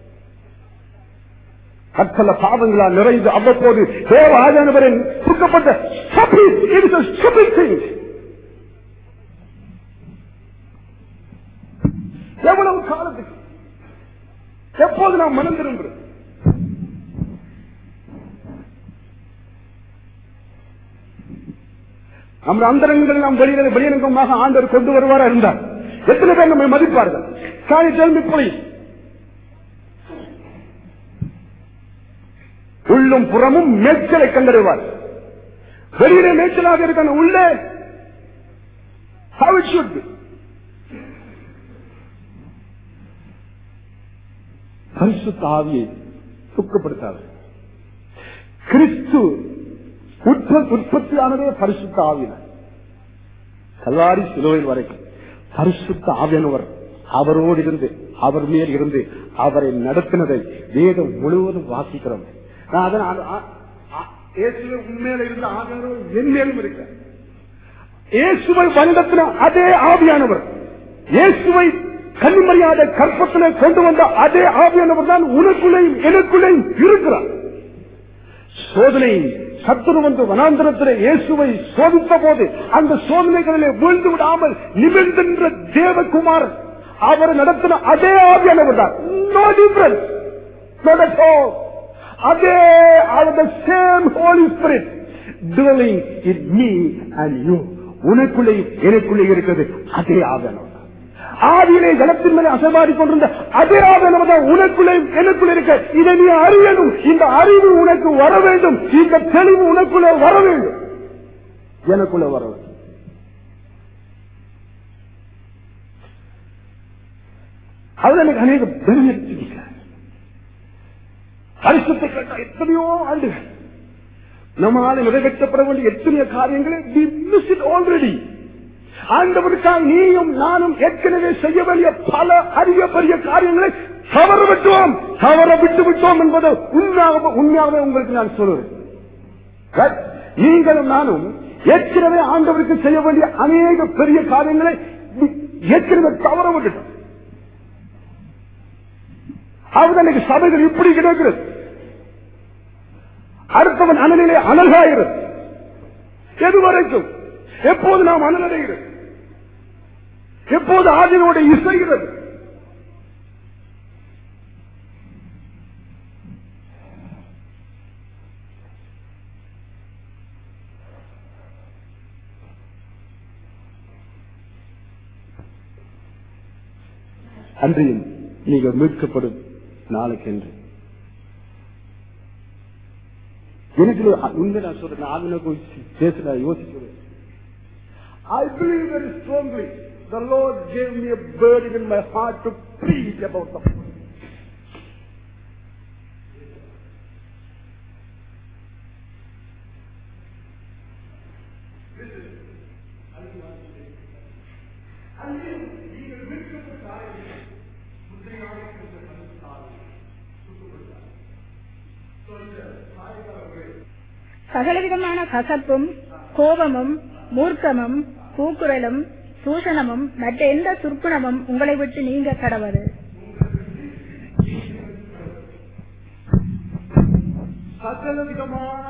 கற்கல பாவங்களால் நிறைந்து அவ்வப்போது தேவ ஆவியானவரின் சுத்தப்பட்ட எவ்வளவு காலத்துக்கு எப்போது நாம் மனம் திரும்புகிறோம்? நம்ம அந்தரங்கள் நாம் வெளியில வெளியரங்கமாக ஆண்டவர் கொண்டு வருவாரா இருந்தார் எத்தனை பேர் நம்மை மதிப்பார்கள்? காணி திரும்பி போய் உள்ளும் புறமும் மேய்ச்சலை கண்டறிவார். வெளியிலே மேய்ச்சலாக இருக்க உள்ளே how it should be. பரிசுத்த ஆவியை துக்கப்படுத்தாது. கிறிஸ்து உற்பத்தியானதே பரிசுத்த ஆவியினர். கல்வாரி சிலுவையில் வரைக்கும் பரிசுத்த ஆவியானவர் அவரோடு இருந்து அவர் மேல் இருந்து அவரை நடத்தினதை வேதம் முழுவதும் வாசிக்கிறோம். உண்மையில இருந்த ஆவியானவர் என் மேலும் இருக்கிறார். இயேசுவை வழிநடத்தின அதே ஆவியானவர், இயேசுவை கன்னிமரியாதை கற்பத்திலே கொண்டு வந்த அதே ஆவியானவர் தான் உனக்குள்ளேயும் எனக்குள்ளேயும் இருக்கிறார். சோதனை சத்துரு வந்து வனாந்தரத்திலே இயேசுவை சோதித்த போது அந்த சோதனைகளிலே வீழ்ந்து விடாமல் நிமிர்ந்த தேவகுமாரன் அவர் நடத்தின அதே ஆவியானவர் தான். No difference, not at all. அதே the same Holy Spirit dwelling in me and you. உனக்குள்ளே எனக்குள்ளே இருக்கிறது அதே ஆவியானவர். ஆவியிலே ஜலத்தின் மேலே அசைவாடி கொண்டிருந்த அதே ஆவியானவர் தான் உனக்குள்ளே எனக்குள்ளே இருக்க. இதை நீ அறியணும். இந்த அறிவு உனக்கு வர வேண்டும். இந்த தெளிவு உனக்குள்ளே வர வேண்டும், எனக்குள்ளே வர வேண்டும். அதில் எனக்கு அநேக பெருமையாக பரிசுத்தை கேட்ட எத்தனையோ ஆண்டுகள் நம்மளால நிறைவேற்றப்பட வேண்டிய எத்தனையோ காரியங்களை ஆல்ரெடி ஆண்டவருக்காக நீயும் நானும் ஏற்கனவே செய்ய வேண்டிய பல அரிய பெரிய காரியங்களை தவற விட்டோம் தவற விட்டு விட்டோம் என்பது உண்மையாக உண்மையாகவே உங்களுக்கு நான் சொல்லுவேன். நீங்களும் நானும் ஏற்கனவே ஆண்டவருக்கு செய்ய வேண்டிய அநேக பெரிய காரியங்களை ஏற்கனவே தவற விட்டுட்டோம். அவர்களுக்கு சபைகள் இப்படி கிடக்கிறது. அடுத்தவன் அனலிலே அனல்காகிறது. எதுவரைக்கும்? எப்போது நாம் அனலடைகிறது? எப்போது ஆதினோடு இசைகிறது? அன்றையும் நீங்கள் மீட்கப்படும் நாளைக்கென்று எனக்கு உண்மை நான் சொல்றேன். ஆவின பேசுற யோசிக்கிறேன். I believe very strongly the Lord gave me a burden in my heart to preach about the சகலவிதமான கசப்பும் கோபமும் மூர்க்கமும் கூக்குரலும் சூஷணமும் மற்ற எந்த துர்க்குணமும் உங்களை விட்டு நீங்க கடவது. சகலவிதமான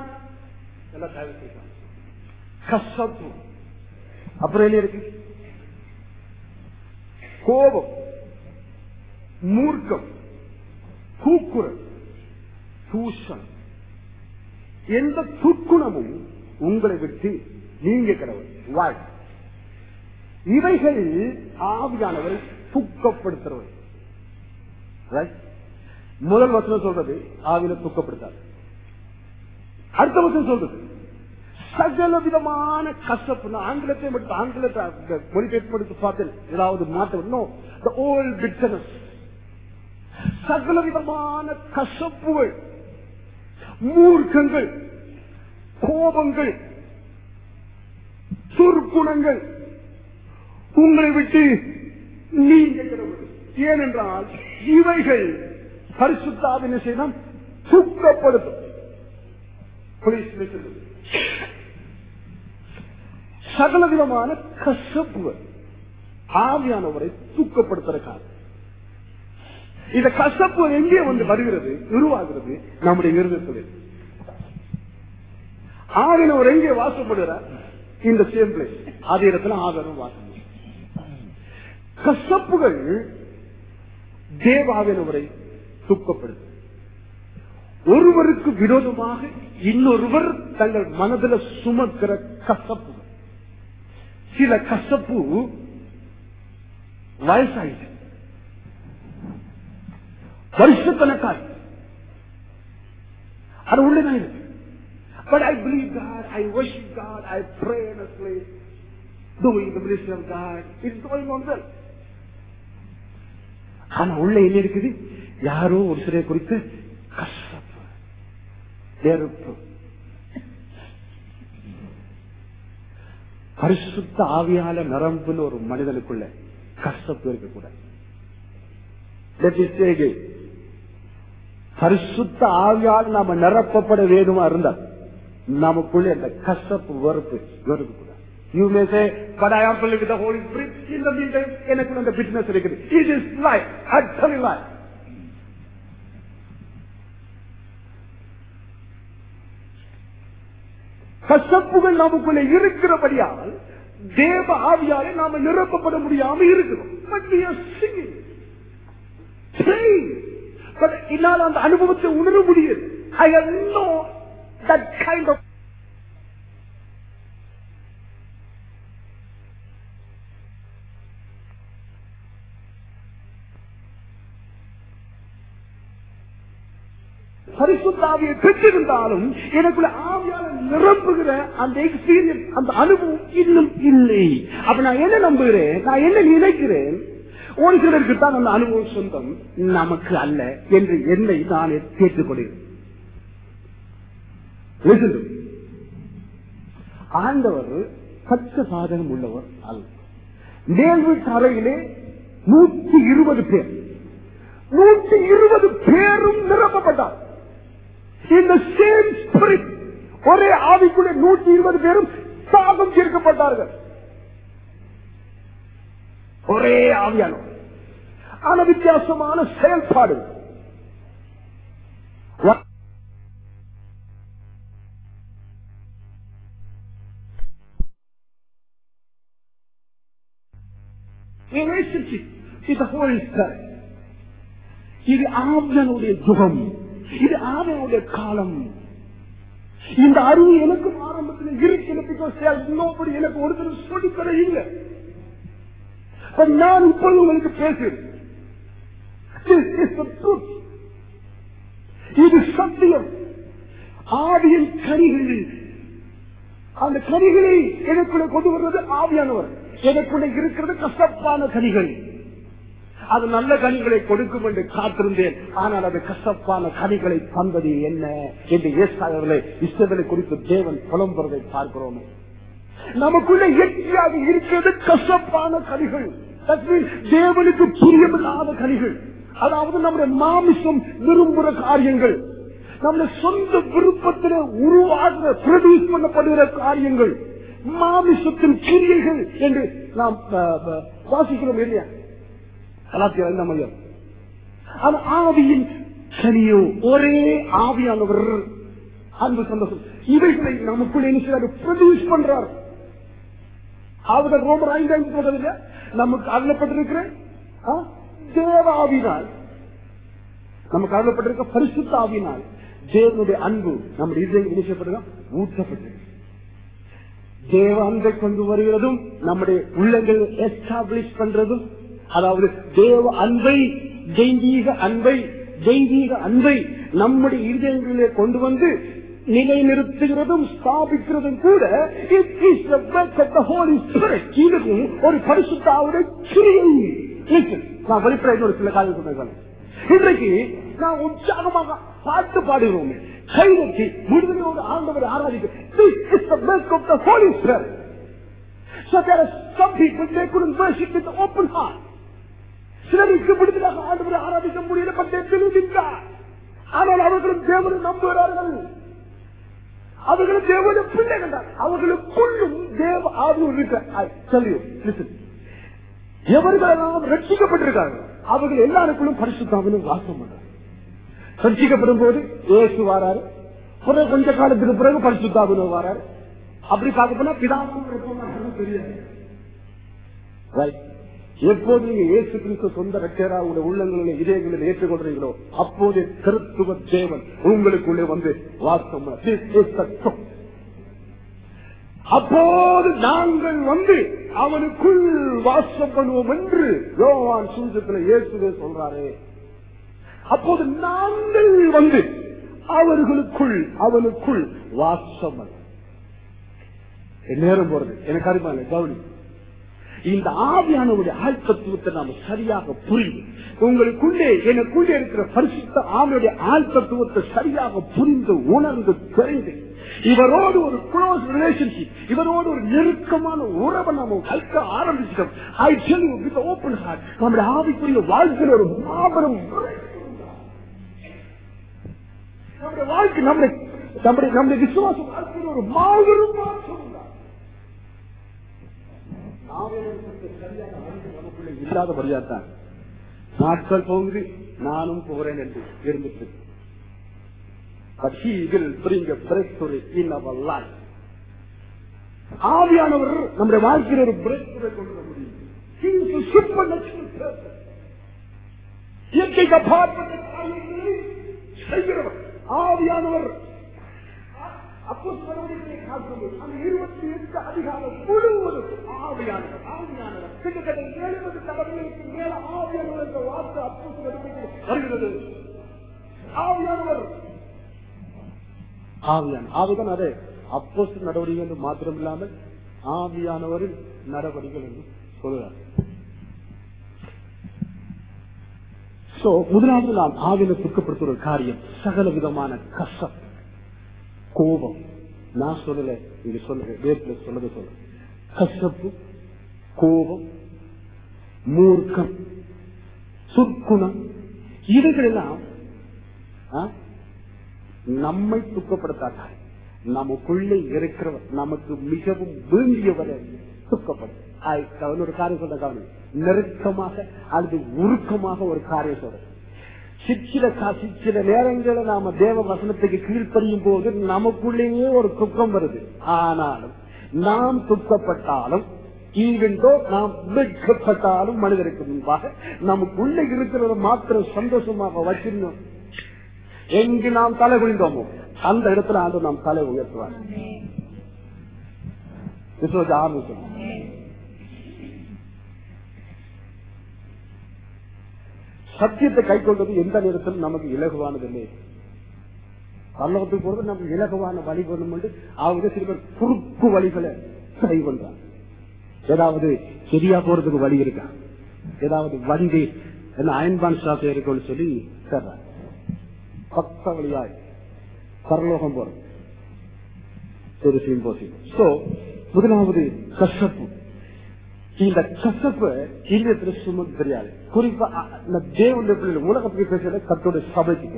கசப்பு அப்புறம் இருக்கு, கோபம், மூர்க்கம், கூக்குரல், சூஷணம், எந்த துர்க்குணமும் உங்களை விட்டு நீங்க கடவுள். இவைகள் ஆவியானவரை துக்கப்படுத்துறவை. முதல் வசனம் சொல்றது ஆவியில துக்கப்படுத்தாது. அடுத்த வசனம் சொல்றது சகல விதமான கசப்பு. ஆங்கிலத்தை மட்டும் ஆங்கிலத்தை மொழிபெயர்ப்பு பார்த்தேன், ஏதாவது மாற்றம். சகல விதமான கசப்புகள், மூர்க்கங்கள், கோபங்கள், துர்க்குணங்கள் உங்களை விட்டு நீங்க. ஏனென்றால் இவைகள் பரிசுத்தாவின் செய்தால் துக்கப்படுத்தும். சகல விதமான கசப்புகள் ஆவியானவரை துக்கப்படுத்துறதுக்காக. இந்த கசப்பு எங்கே வந்து வருகிறது, உருவாகிறது? நம்முடைய இருதயத்தில். ஆவியானவர் எங்கே வாசப்படுகிறார்? இந்த சேம் பிளேஸ். அதே இடத்துல ஆவியானவர் வாசம். கசப்புகள் தேவாவியானவரை துக்கப்படுது. ஒருவருக்கு விரோதமாக இன்னொருவர் தங்கள் மனதில் சுமக்கிற கசப்பு. சில கசப்பு வயசாயிடுச்சு, வருஷக்கணக்காக அது உள்ளதான் இருக்கு. But I believe God, I worship God, I pray earnestly, doing the ministry of God. It's going on well. ஆனா உள்ள என்ன இருக்குது? யாரோ ஒரு சிலையை குறித்து கசப்பு, நெருப்பு. பரிசுத்த ஆவியால நிரம்புன்னு ஒரு மனிதனுக்குள்ள கசப்பு இருக்கக்கூடாது. பரிசுத்த ஆவியால் நாம நிரப்பப்பட வேணுமா இருந்தால் நமக்குள்ளே அந்த கசப்பு வெறுப்பு இருக்கக்கூடாது. You may say, but I am filled with the Holy Spirit. In the meantime, எனக்கு அந்த bitterness இருக்குது. It is lie, utterly lie. கசப்புகள் நமக்குள்ள இருக்கிறபடியால் தேவ ஆவியாலே நாம நிரப்பப்பட முடியாம இருக்கிறோம். But we are singing, praying. But என்னால் அந்த அனுபவத்தை உணர முடியாது. I have no that kind of பரிசுத்த ஆவியை பெற்றிருந்தாலும் எனக்குள்ள ஆவியால நிரம்புகிற அந்த எக்ஸ்பீரியன்ஸ், அந்த அனுபவம் இன்னும் இல்லை. அப்ப நான் என்ன நம்புகிறேன், நான் என்ன நினைக்கிறேன், ஒரு சிலருக்கு தான் அந்த அனுபவம் சொந்தம், நமக்கு அல்ல என்று என்னை நான் கேட்டுக்கொள்கிறேன். ஆண்டவர் பச்ச சாதகம் உள்ளவர் அல்ல. நேர்வு தரையிலே நூற்றி இருபது பேர் நூற்றி இருபது பேரும் நிரப்பப்பட்டார். இந்த சேம் ஸ்பிரிட், ஒரே ஆவிக்குள்ள நூற்றி இருபது பேரும் சாபம் சேர்க்கப்பட்டார்கள். ஒரே ஆவியான ஆன வித்தியாசமான செயல்பாடு. இது ஆவியனுடைய யுகம், இது ஆவியனுடைய காலம். இந்த அறிவு எனக்கு ஆரம்பத்தில் இருக்கிறது, எனக்கு ஒருத்தர் சொல்லித்தர இல்லை. நான் இப்போது உங்களுக்கு பேசுகிறேன். இது சத்தியம். ஆவியின் கனிகள், அந்த கனிகளை எனக்குள்ள கொண்டு வருவது ஆவியானவர். எனக்குள்ள இருக்கிறது கசப்பான கனிகள். அது நல்ல கனிகளை கொடுக்கும் என்று காத்திருந்தேன், ஆனால் அது கசப்பான கனிகளை தந்தது என்ன என்று ஏசாயவர்களை இஸ்ரவேலை குறித்து தேவன் புலம்புறதை பார்க்கிறோம். நமக்குள்ள இயற்கையாக இருக்கிறது கசப்பான கனிகள், தேவனுக்கு பிரியமில்லாத கனிகள். அதாவது நம்முடைய மாமிசம் விரும்புகிற காரியங்கள், நம்முடைய சொந்த விருப்பத்தில் உருவாக ப்ரொடியூஸ் பண்ணப்படுகிற காரியங்கள், மாமிசத்தின் கிரியைகள் என்று நாம் வாசிக்கிறோம் இல்லையா? ஆவியின் கனியோ ஒரே ஆவியானவர், அன்பு சந்தோஷம், இவைகளை நமக்குள்ளே ப்ரொடியூஸ் பண்றார். அவர் ரோமர் ஐந்து ஐந்து சொல்றதில்லை, நமக்கு அருளப்பட்டிருக்கிற தேவ ஆவினால், நமக்கு அருளப்பட்டிருக்க பரிசுத்த ஆவினால் தேவனுடைய அன்பு நம்முடைய இதயம் இணைக்கப்பட்டதும் ஊற்றப்பட்டிருக்கு. தேவ அன்பை கொண்டு வருகிறதும் நம்முடைய உள்ளங்கள் எஸ்டாப்ளிஷ் பண்றதும், அதாவது தேவ அன்பை, தெய்வீக அன்பை, தெய்வீக அன்பை நம்முடைய இதயங்களிலே கொண்டு வந்து நிலைநிறுத்துகிறதும் ஸ்தாபிக்கிறதும் கூட இதுக்கும் ஒரு பரிசுத்த ஆவியுடைய கிரியை. நான் வெளிப்படையாக ஒரு சில காரியம் சொன்னேன். இன்றைக்கு நான் உற்சாகமாக பாட்டு பாடுகிறோம், கைதட்டி விடுதலையோடு ஆண்டவரை ஆராதிக்க. சிலருக்கு விடுதலாக ஆண்டவரை ஆராதிக்க முடியல, பட்டார். ஆனால் அவர்களும் தேவனை நம்புகிறார்கள், அவர்களும் தேவனுடைய பிள்ளைகள் தான். அவர்களுக்குள்ளும் தேவ ஆவி இருக்க. எவர்களெல்லாம் ரட்சிக்கப்பட்டிருக்கார்கள் அவர்கள் எல்லாருக்குள்ளும் பரிசுத்தாவிலும் வாசம் பண்றாங்க. ரட்சிக்கப்படும் போது இயேசு வாராரு, பிறகு கொஞ்ச காலத்துக்கு பிறகு பரிசுத்தாவிலும் வாராரு. அப்படி பார்க்க போனா பிதாவும் தெரியாது. எப்போது நீங்க இயேசு கிறிஸ்து சொந்த ரட்சகரா உங்களுடைய உள்ளங்களில் இதயங்களில் ஏற்றுக்கொள்றீங்களோ அப்போது கிறிஸ்துவ தேவன் உங்களுக்குள்ளே வந்து வாசம். அப்போது நாங்கள் வந்து அவனுக்குள் வாசம் பண்ணுவோம் என்று யோவான் சுவிசேஷத்தில் இயேசுவே சொல்றாரு. அப்போது நாங்கள் வந்து அவர்களுக்குள் அவனுக்குள் வாசம். நேரம் போறது எனக்கு அறிவாங்க கவனி. இந்த ஆவியானவருடைய ஆழ்த்தத்துவத்தை நாம சரியாக புரியும். உங்களுக்குள்ளே எனக்குள்ளே இருக்கிற பரிசுத்த ஆவியுடைய ஆள் தத்துவத்தை சரியாக புரிந்து உணர்ந்து தெரிந்து இவரோடு ஒரு க்ளோஸ் ரிலேஷன்ஷிப், இவரோடு ஒரு நெருக்கமான உறவை நம்ம வைக்க ஆரம்பிச்சிட்டோம். I tell you with open heart, நம்முடைய ஆவிக்குரிய வாழ்க்கையில் ஒரு மாபெரும் நம்முடைய வாழ்க்கை நம்முடைய நம்முடைய நம்முடைய விசுவாச வாழ்க்கையில் ஒரு மாபெரும் மாற்றம் சரியாக நமக்குள்ள இல்லாதபடியாத்தான் நாட்கள் போகுது, நானும் போகிறேன் என்று இருந்துட்டு. But he will bring a breakthrough in our life. ஆவியானவர் நம்முடைய வாழ்க்கையில் ஒரு breakthrough கொண்டு வர முடியும். He is a supernatural person. இயற்கைக்கு அப்பாற்பட்ட காரியங்களை செய்கிறவர் ஆவியானவர். அப்போஸ்தலர்களுடைய காலத்தில் அந்த இருபத்தி எட்டு அதிகாரம் முழுவதும் ஆவியானவர் ஆவியானவர் கிட்டத்தட்ட எழுபது தலைவர்களுக்கு மேல ஆவியானவர் என்ற வார்த்தை அப்போஸ்தலர்களுக்கு வருகிறது. ஆவியானவர் ஆவியான ஆவிதான் அதே அப்போஸ்தல நடவடிக்கை என்று மாத்திரம் இல்லாமல் ஆவியானவரின் நடவடிக்கைகள் என்று சொல்கிறார். சோ முதலாவது நாம் ஆவியில துக்கப்படுத்துற ஒரு காரியம் சகல விதமான கஷ்டம், கோபம். நான் சொல்லல, இங்க சொல்லுங்க, வேத்துல சொல்லத சொல்ல கசப்பு, கோபம், மூர்க்கம், சுற்குணம், இவைகள் எல்லாம் நம்மை துக்கப்படுத்தாட்டார். நமக்குள்ளே இருக்கிறவர் நமக்கு மிகவும் வேண்டியவரை துக்கப்படும். ஒரு காரியம் சொல்ற கவனம், நெருக்கமாக அல்லது உருக்கமாக ஒரு காரியம் சொல்ற. சிற்சில சில நேரங்களில் நாம தேவ வசனத்துக்கு கீழ்ப்படியும் போது நமக்குள்ளேயே ஒரு துக்கம் வருது. ஆனாலும் நாம் துக்கப்பட்டாலும் ஈவெண்டோ நாம் வெட்கப்பட்டாலும் மனிதருக்கு முன்பாக நமக்குள்ளே இருக்கிறத மாத்திரம் சந்தோஷமாக வச்சிருந்தோம். எங்கு நாம் தலை குனிந்தோமோ அந்த இடத்துல ஆண்டு நாம் தலை உயர்த்துவார். ஆரம்பிச்சோம். சத்தியத்தை கை கொண்டது எந்த நேரத்தில் நமக்கு இலகுவானது இல்லை. பல்லவத்துக்கு போறது நமக்கு இலகுவான வழி வேணும் என்று அவங்க சில பேர் குறுக்கு வழிகளை கை கொண்டார். ஏதாவது சரியா போறதுக்கு வழி இருக்கா, ஏதாவது வண்டி என்ன அயன்பான் ஸ்டாப் இருக்குன்னு சொல்லி தர்றார். பக்க வழியாய் பரலோகம் போறது முதலாவது கசப்பு. இந்த கசப்பு இல்லத்துல சுமந்து தெரியாது. குறிப்பா தேவனுடைய பிள்ளைகள் உலகத்துக்கு பேசுற கத்தோட சபைக்கு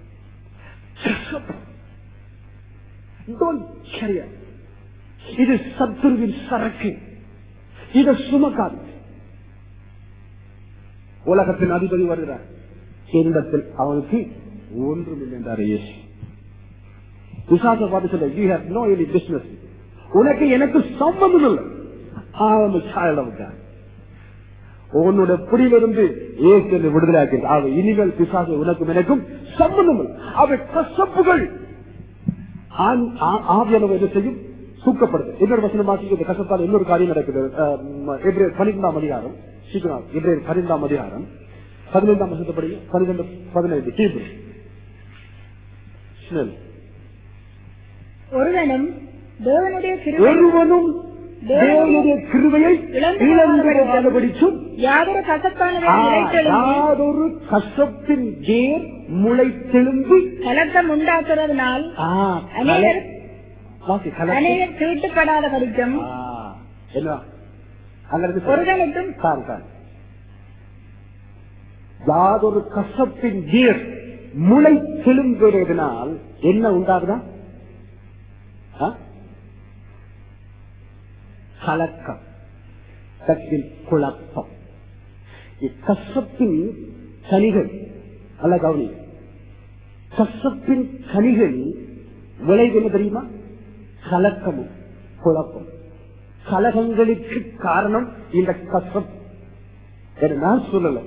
இது சத்துருவின் சரக்கு, இதை சுமக்காது. உலகத்தின் அதிபதி வருகிறார், என்னிடத்தில் அவனுக்கு ஒன்றும் இல்லை என்றார் இயேசு. விசாச பார்த்து சொல்ல, you have no any business. உனக்கு எனக்கு சம்பந்தம் இல்லை. உன்னுடைய பிடியிலிருந்து இயேசு விடுதலை ஆக இனிமேல் பிசாசு உனக்கும் எனக்கும் சம்பந்தம் இல்லை. அவை கசப்புகள் ஆவியானவர் என்ன செய்யும், தூக்கப்படுது. இன்னொரு வசனம் வாசிக்க கசப்பால் இன்னொரு காரியம் நடக்குது. பன்னிரெண்டாம் அதிகாரம் சீக்கிரம் பன்னிரெண்டாம் அதிகாரம் பதினைந்தாம் வருஷத்தப்படி பன்னிரெண்டு பதினைந்து தீபு. ஒருவனும் தேவனுடைய ஒருவனும் தேவனுடைய கிருபையை இழந்தபடிக்கும் யாதொரு யாதொரு கசப்பின் வேர் முளைத்தெழும்பி கலக்கம் உண்டாக்குறதுனால் அநேகர் தீட்டுப்படாதபடிக்கும் ஒருவனுக்கும் யாதொரு கசப்பின் வேர் முளை செலும்புவதனால் என்ன உண்டாகுதா? கலக்கம், குழப்பம். கசப்பின் கனிகள் அல்ல கவனி, கசப்பின் கனிகள் விளைவு என்ன தெரியுமா? கலக்கமும் குழப்பம். கலகங்களுக்கு காரணம் இந்த கசப். நான் சொல்லல,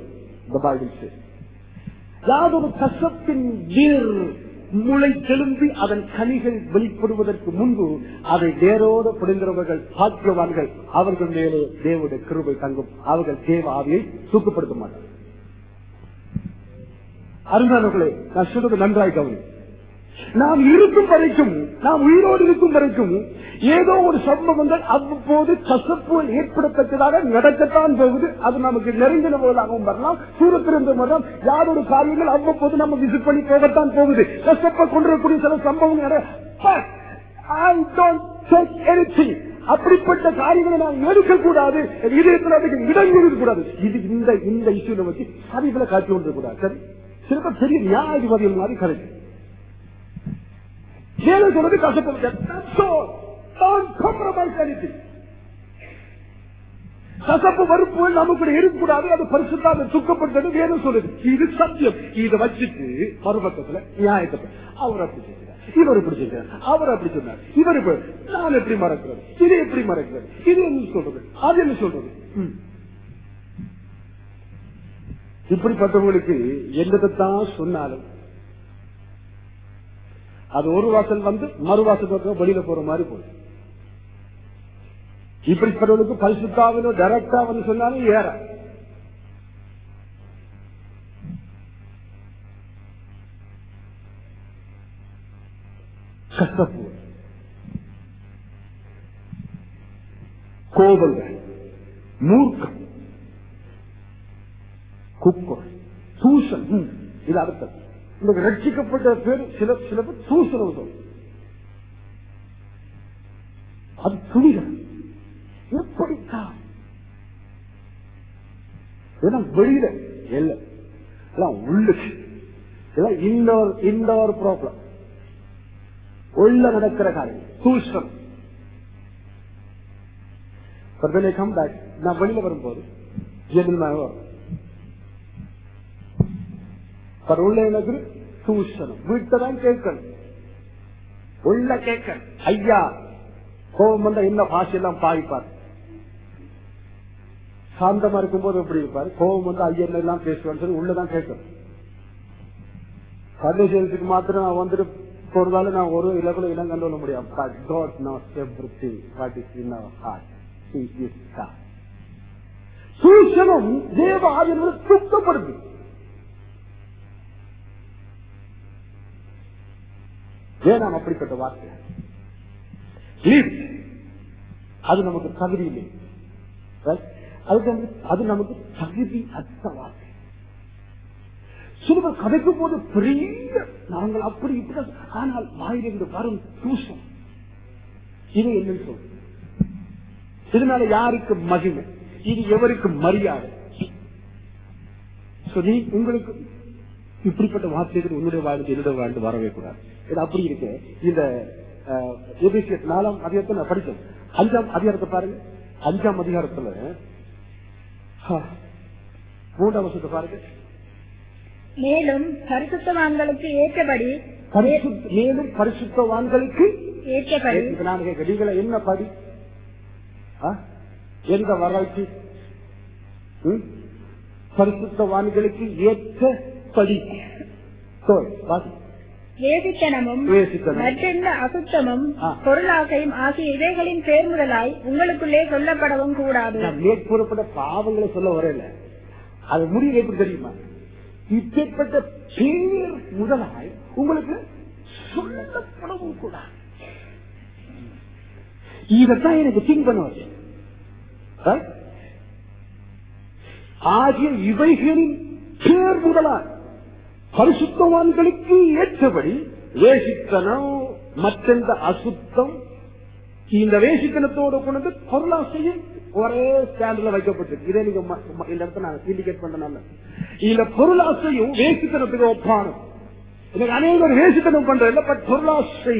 யாதொரு கசப்பின் வேர் முளை தெலும்பி அதன் கனிகள் வெளிப்படுவதற்கு முன்பு அதை வேரோடு பிடுங்கிறவர்கள் பாக்கியவான்கள். அவர்கள் மேலே தேவனுடைய கிருபை தங்கும். அவர்கள் தேவ ஆவியை தூக்கப்படுத்த மாட்டார். அருமையானவர்களே, நான் சொல்றது நன்றாய் கவனி. நாம் இருக்கும் வரைக்கும், நாம் உயிரோடு இருக்கும் வரைக்கும் ஏதோ ஒரு சம்பவங்கள் அவ்வப்போது கசப்புகள் ஏற்படத்தக்கதாக நடக்கத்தான் போகுது. அது நமக்கு நெருங்கின போதாகவும் வரலாம், தூரத்திலிருந்து வரலாம். யாரோட காரியங்கள் அவ்வப்போது நம்ம விசிட் பண்ணி போகத்தான் போகுது. கசப்பை கொண்டிருக்கக்கூடிய சில சம்பவங்கள். அப்படிப்பட்ட காரியங்களை நாம் எடுக்கக்கூடாது, இதயத்தில் அதுக்கு இடம் கொடுக்கக்கூடாது. இது இந்த இந்த இஷ்யூல வச்சு சரிகளை காட்சி கொண்டு கூடாது. சரி, சில பேர் பெரிய நியாயாதிபதிகள் மாதிரி கரெக்ட். வேலை சொல்றது கசப்பு, கசப்பு வறுப்பு நமக்கு இருக்கக்கூடாது. அது பரிசுத்தாக துக்கப்பட்டது வேணும் சொல்லுது. இது சத்தியம். இதை வச்சுட்டு மறுபக்கத்துல நியாயத்தை அவர் அப்படி செய்கிறார், இவர் இப்படி செய்கிறார், அவர் அப்படி சொன்னார், இவர் நான் எப்படி மறக்கிறது, இது எப்படி மறக்கிறது, இது என்ன சொல்றது, அது என்ன சொல்றது. இப்படிப்பட்டவங்களுக்கு என்னதான் சொன்னாலும் அது ஒரு வாசல் வந்து மறு வாசல் பக்கம் வெளியில போற மாதிரி போகுது. இப்படிப்பட்டவர்களுக்கு பரிசுத்தாவினோ டைரக்டா வந்து சொன்னாலும் ஏற கசப்பு, கோபங்கள், மூர்க்கம், குக்கம், தூசல். இது அர்த்தம். இந்த ரட்சிக்கப்பட்ட பேர் சில சில பேர் தூசல். அது துணிகள் எப்படித்தான் வெளியில எல்லாம் உள்ளுக்கு இன்னொரு இன்னொரு ப்ராப்ளம் உள்ள நடக்கிற காரியம் தூஷம். நான் வெளியில வரும்போது உள்ள எனக்கு தூஷணம் வீட்டை கேட்கணும், உள்ள கேட்கணும். ஐயா கோபம் வந்தா என்ன பாஷையெல்லாம் பாய்ப்பார். சாந்தமா இருக்கும்போது எப்படி இருப்பாரு, கோபம் வந்து ஐயன் எல்லாம் பேசுவான்னு சொல்லி உள்ளதான் கேட்கணும். கண்டிஷனுக்கு மாத்திரம் நான் வந்துட்டு போறதால நான் ஒரு இலக்குல இடம் கண்டு கொள்ள முடியும். சூஷணம் தேவ ஆவியை சுத்தப்படுது. வேணாம் அப்படிப்பட்ட வார்த்தை. அது நமக்கு தகுதி இல்லை. அது நமக்கு தகுதி அற்ற வார்த்தை. சிறுவர் கதைக்கும் போது பெரிய நாங்கள் அப்படி இப்படி, ஆனால் வாயிலிருந்து வரும் தூஷம் இது என்ன சொல். இதனால யாருக்கு மகிமை, இது எவருக்கு மரியாதை. சொல்லி உங்களுக்கு இப்படிப்பட்ட வார்த்தைகள் உன்னுடைய வாழ்ந்து என்னுடைய வாழ்ந்து வரவே கூடாது. இது அப்படி இருக்கு. இந்த நாலாம் அதிகாரத்தை நான் படிச்சேன். அஞ்சாம் அதிகாரத்தை பாருங்க. அஞ்சாம் அதிகாரத்துல மூன்றாம் வருஷத்தை பாருங்க. மேலும் பரிசுத்தவான்களுக்கு ஏற்றபடி மேலும் பரிசுத்தவான்களுக்கு ஏற்றபடி நான் கேட்க நீங்கள என்ன படி எந்த வராய்ச்சி பரிசுத்தவான்களுக்கு ஏற்ற படி வேசித்தனமும் மற்றெந்த அசுத்தமும் பொருளாசையும் ஆகிய இவைகளின் பேர் முதலாய் உங்களுக்குள்ளே சொல்லப்படவும் கூடாது. மேற்கூறப்பட்ட பாவங்களை சொல்ல வரல, அது முடிவு எப்படி தெரியுமா? இப்பேற்பட்ட பேர் முதலாய் உங்களுக்கு சொல்லப்படவும் கூடாது. இதத்தான் எனக்கு திங்க் பண்ணுவாங்க. ஆகிய இவைகளின் பேர் முதலாய் பரிசுத்தவான்களுக்கு ஏற்றபடி வேசித்தனம் மற்றெந்த அசுத்தம். இந்த வேசித்தனத்தோடு கொண்டு பொருளாசையும் ஒரே ஸ்டாண்டில் வைக்கப்பட்டிருக்கு. இதை நீங்க இந்த இடத்துல நான் இண்டிகேட் பண்றதுனால இந்த பொருளாசையும் வேசித்தனத்துக்கு ஒப்பானம். எனக்கு அனைவரும் வேசித்தனம் பண்றதில்ல, பட் பொருளாசை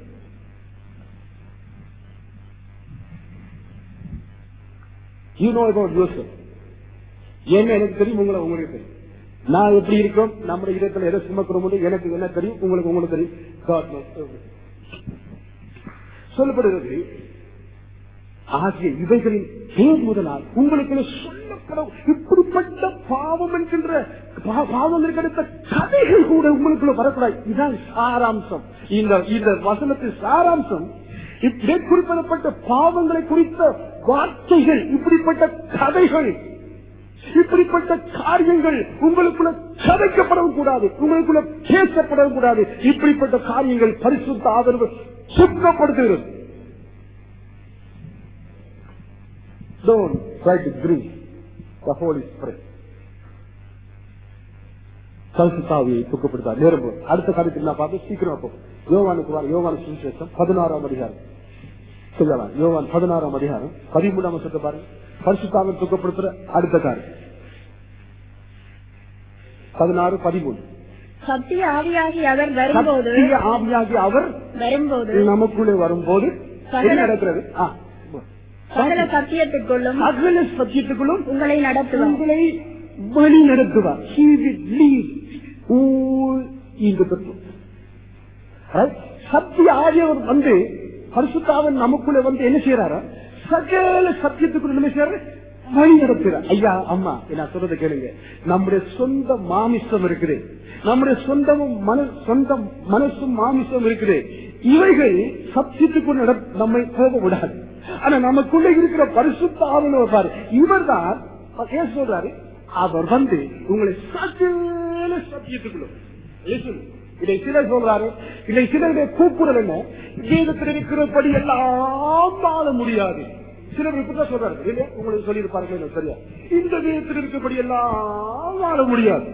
யூ நோ அபவுட் யுவர்செல்ஃப். என்ன எனக்கு தெரியும், உங்களை உங்களுக்கு தெரியும். நான் எப்படி இருக்கோம், நம்முடைய இடத்துல எதை சுமக்கிறோம் எனக்கு என்ன தெரியும், உங்களுக்கு உங்களுக்கு தெரியும். சொல்லப்படுகிறது ஆகிய இவைகளின் பேர் முதலால் உங்களுக்கு சொல்லப்படும் இப்படிப்பட்ட பாவம் என்கின்ற பாவம் இருக்கிற கதைகள் கூட உங்களுக்குள்ள வரக்கூடாது. இதுதான் சாராம்சம். இந்த இந்த வசனத்தின் சாராம்சம் இப்படி குறிப்பிடப்பட்ட பாவங்களை குறித்த வார்த்தைகள், இப்படிப்பட்ட கதைகள், இப்படிப்பட்ட காரியங்கள் உங்களுக்குள்ள கதைக்கப்படவும் கூடாது, உங்களுக்குள்ள பேசப்படவும் கூடாது. இப்படிப்பட்ட காரியங்கள் பரிசுத்த ஆதரவு சுத்தப்படுத்துகிறது. Don't try to grieve the Holy Spirit. பரிசுத்தாவியை துக்கப்படுத்தார். நேரம் அடுத்த காரியத்தில் நான் பார்த்து சீக்கிரம் அப்போ யோவானுக்கு வர யோவான் சுவிசேஷம் பதினாறாம் அதிகாரம் சொல்லலாம். யோவான் பதினாறாம் அதிகாரம் பதிமூணாம் வருஷத்தை பாருங்க. பரிசுத்தாவை துக்கப்படுத்துற அடுத்த காரியம் பதினாறு பதிமூணு. சத்திய ஆவியாகி அவர் வரும்போது சத்திய ஆவியாகி அவர் வரும்போது நமக்குள்ளே வரும்போது என்ன நடக்கிறது? சகல சத்தியத்துக்குள்ளும் சகல சத்தியத்துக்குள்ளும் உங்களை நடத்துவார், உங்களை வழி நடத்துவார். He will lead all in the truth. சத்திய ஆவியவர் வந்து பரிசுத்தாவின் நமக்குள்ளே வந்து என்ன செய்யறாரா? சகல சத்தியத்துக்குள்ள என்ன செய்யறாரு? வழி நடத்துறார். ஐயா அம்மா என்ன சொல்றதை கேளுங்க. நம்முடைய சொந்த மாமிசம் இருக்குது, நம்முடைய சொந்தமும் மன சொந்த மனசும் மாமிசம் இருக்குது. இவைகள் சத்தியத்துக்குள்ள நம்மை போக விடாது. ஆனா நமக்குள்ள இருக்கிற பரிசுத்த ஆவியானவர் பாரு, இவர் தான் சொல்றாரு, அவர் வந்து உங்களை சகல சத்தியத்துக்குள்ள இதை சிலர் சொல்றாரு. இதை சிலருடைய கூக்குரல் என்ன? வேதத்தில் இருக்கிறபடி எல்லாம் வாழ முடியாது. சிலர் இப்பதான் சொல்றாரு இல்லையா? உங்களுக்கு சொல்லியிருப்பார்கள் சரியா? இந்த வேதத்தில் இருக்கிறபடி எல்லாம் வாழ முடியாது.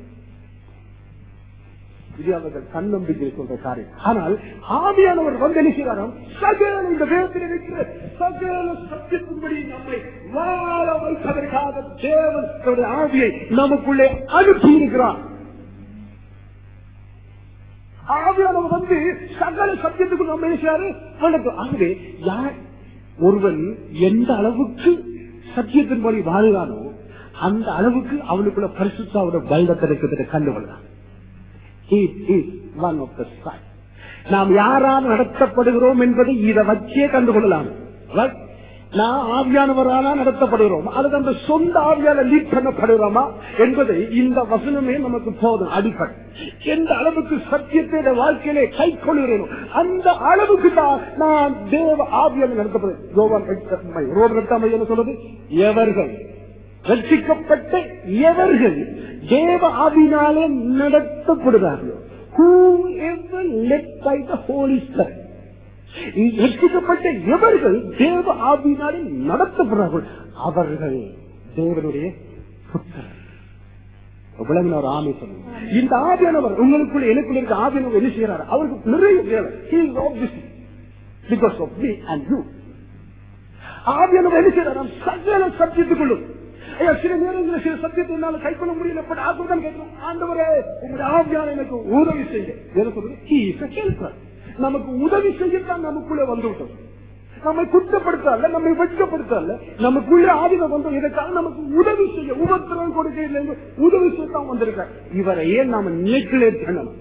இது அவர்கள் தன்னம்பிக்கை சொல்ற காரியம். ஆனால் ஆவியானவர் வந்து என்ன செய்யறாராம்? சகல இந்த வேதத்தில் இருக்கிற சகல சத்தியத்தின்படி நம்மை வாழ வைப்பதற்காக தேவன் ஆவியை நமக்குள்ளே அனுப்பி இருக்கிறார். ஆவியானவர் வந்து சகல சத்தியத்துக்கு நம்ம என்ன செய்யறாரு? ஆகவே யார் ஒருவன் எந்த அளவுக்கு சத்தியத்தின்படி வாழுகிறானோ அந்த அளவுக்கு அவனுக்குள்ள பரிசுத்தாவோட பலத்தை இருக்கிறத கண்டுகொள்ளலாம். நாம் யாரால் நடத்தப்படுகிறோம் என்பதை இதை வச்சே கண்டுகொள்ளலாம். நான் ஆவியானவரான நடத்தப்படுகிறோம் அல்லது அந்த சொந்த ஆவியால லீட் பண்ணப்படுகிறோமா என்பதை இந்த வசனமே நமக்கு போதும். அடிப்படை எந்த அளவுக்கு சத்தியத்தை வாழ்க்கையிலே கை கொள்கிறேனோ அந்த அளவுக்கு தான் நான் தேவ ஆவியால நடத்தப்படுகிறேன். ரோமர் எட்டாம் என்ன சொல்றது? எவர்கள் ரட்சிக்கப்பட்ட எவர்கள் தேவ ஆவியினாலே நடத்தப்படுகிறார்களோ, whoever led by the Holy Spirit, ரட்சிக்கப்பட்ட எவர்கள் தேவ ஆவியினாலே நடத்தப்படுறார்கள் அவர்கள் தேவனுடைய புத்தர். விளங்கினவர் ஆமை சொல்லுங்க. இந்த ஆவியானவர் உங்களுக்குள்ள எனக்குள்ள இருக்க ஆவியானவர் என்ன செய்யறாரு? அவருக்கு நிறைய வேலை. He is obviously because of me and you. ஆவியானவர் என்ன செய்யறாரு? சகல சத்தியத்துக்குள்ளும் சில நேரங்களில் சில சத்தியத்தை என்னால கை கொள்ள முடியல. ஆத்தான் கேட்கிறோம், ஆண்டவரே உங்களுடைய ஆவியான எனக்கு உதவி செய்ய. என்ன சொல்றது? நமக்கு உதவி செய்யத்தான் நமக்குள்ளே வந்துவிட்டோம். நம்மை குற்றப்படுத்தல, நம்மை வெட்கப்படுத்தல, நமக்குள்ளே ஆதினம் வந்தோம். இதற்காக நமக்கு உதவி செய்ய, உபத்திரம் கொடுக்க உதவி செய்யத்தான் வந்திருக்க. இவரை ஏன் நாம நினைக்கலே பண்ணணும்?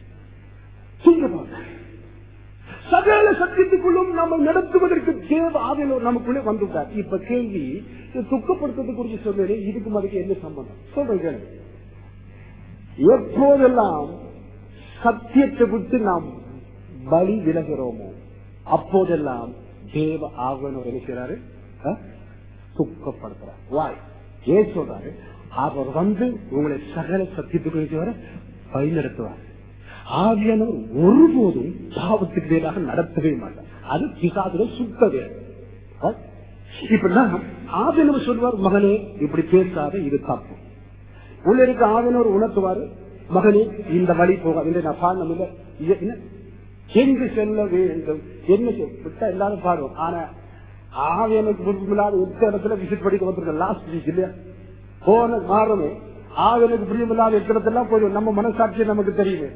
சகல சத்தியத்துக்குள்ளும் நம்ம நடத்துவதற்கு தேவ ஆவியானவர் நமக்குள்ளே வந்துட்டார். இப்ப கேள்வி, துக்கப்படுத்துறது குறித்து சொல்றேன், இதுக்கும் அதுக்கு என்ன சம்பந்தம் சொல்றேன்? எப்போதெல்லாம் சத்தியத்தை விட்டு நாம் பலி விலகிறோமோ அப்போதெல்லாம் தேவ ஆவியானவர் என்ன செய்யறாரு? துக்கப்படுத்துறார். வாய் ஏன் சொல்றாரு? அவர் வந்து உங்களை சகல சத்தியத்துக்கு வழி நடத்துவார். ஆவியானவர் ஒருபோதும் பாவத்துக்கு மேலாக நடத்தவே மாட்டார். அது பிசாசுல சுத்தவே. இப்ப ஆவியானவர் சொல்வார், மகனே இப்படி பேசாத, இது தப்பு. உள்ள இருக்க ஆவியானவர் உணர்த்துவாரு, மகனே இந்த வழி போகாது. நான் பாடணும் எங்கு செல்ல வேண்டும் என்ன விட்டா எல்லாரும் பாடுவோம். ஆனா ஆவியானவருக்கு விருப்பமில்லாத எட்டு இடத்துல விசிட் படிக்க வந்திருக்க லாஸ்ட் வீக் இல்லையா? போன மாறமே ஆவியானவருக்கு பிரியமில்லாத எட்டு இடத்துல போயிடும். நம்ம மனசாட்சியை நமக்கு தெரியுது.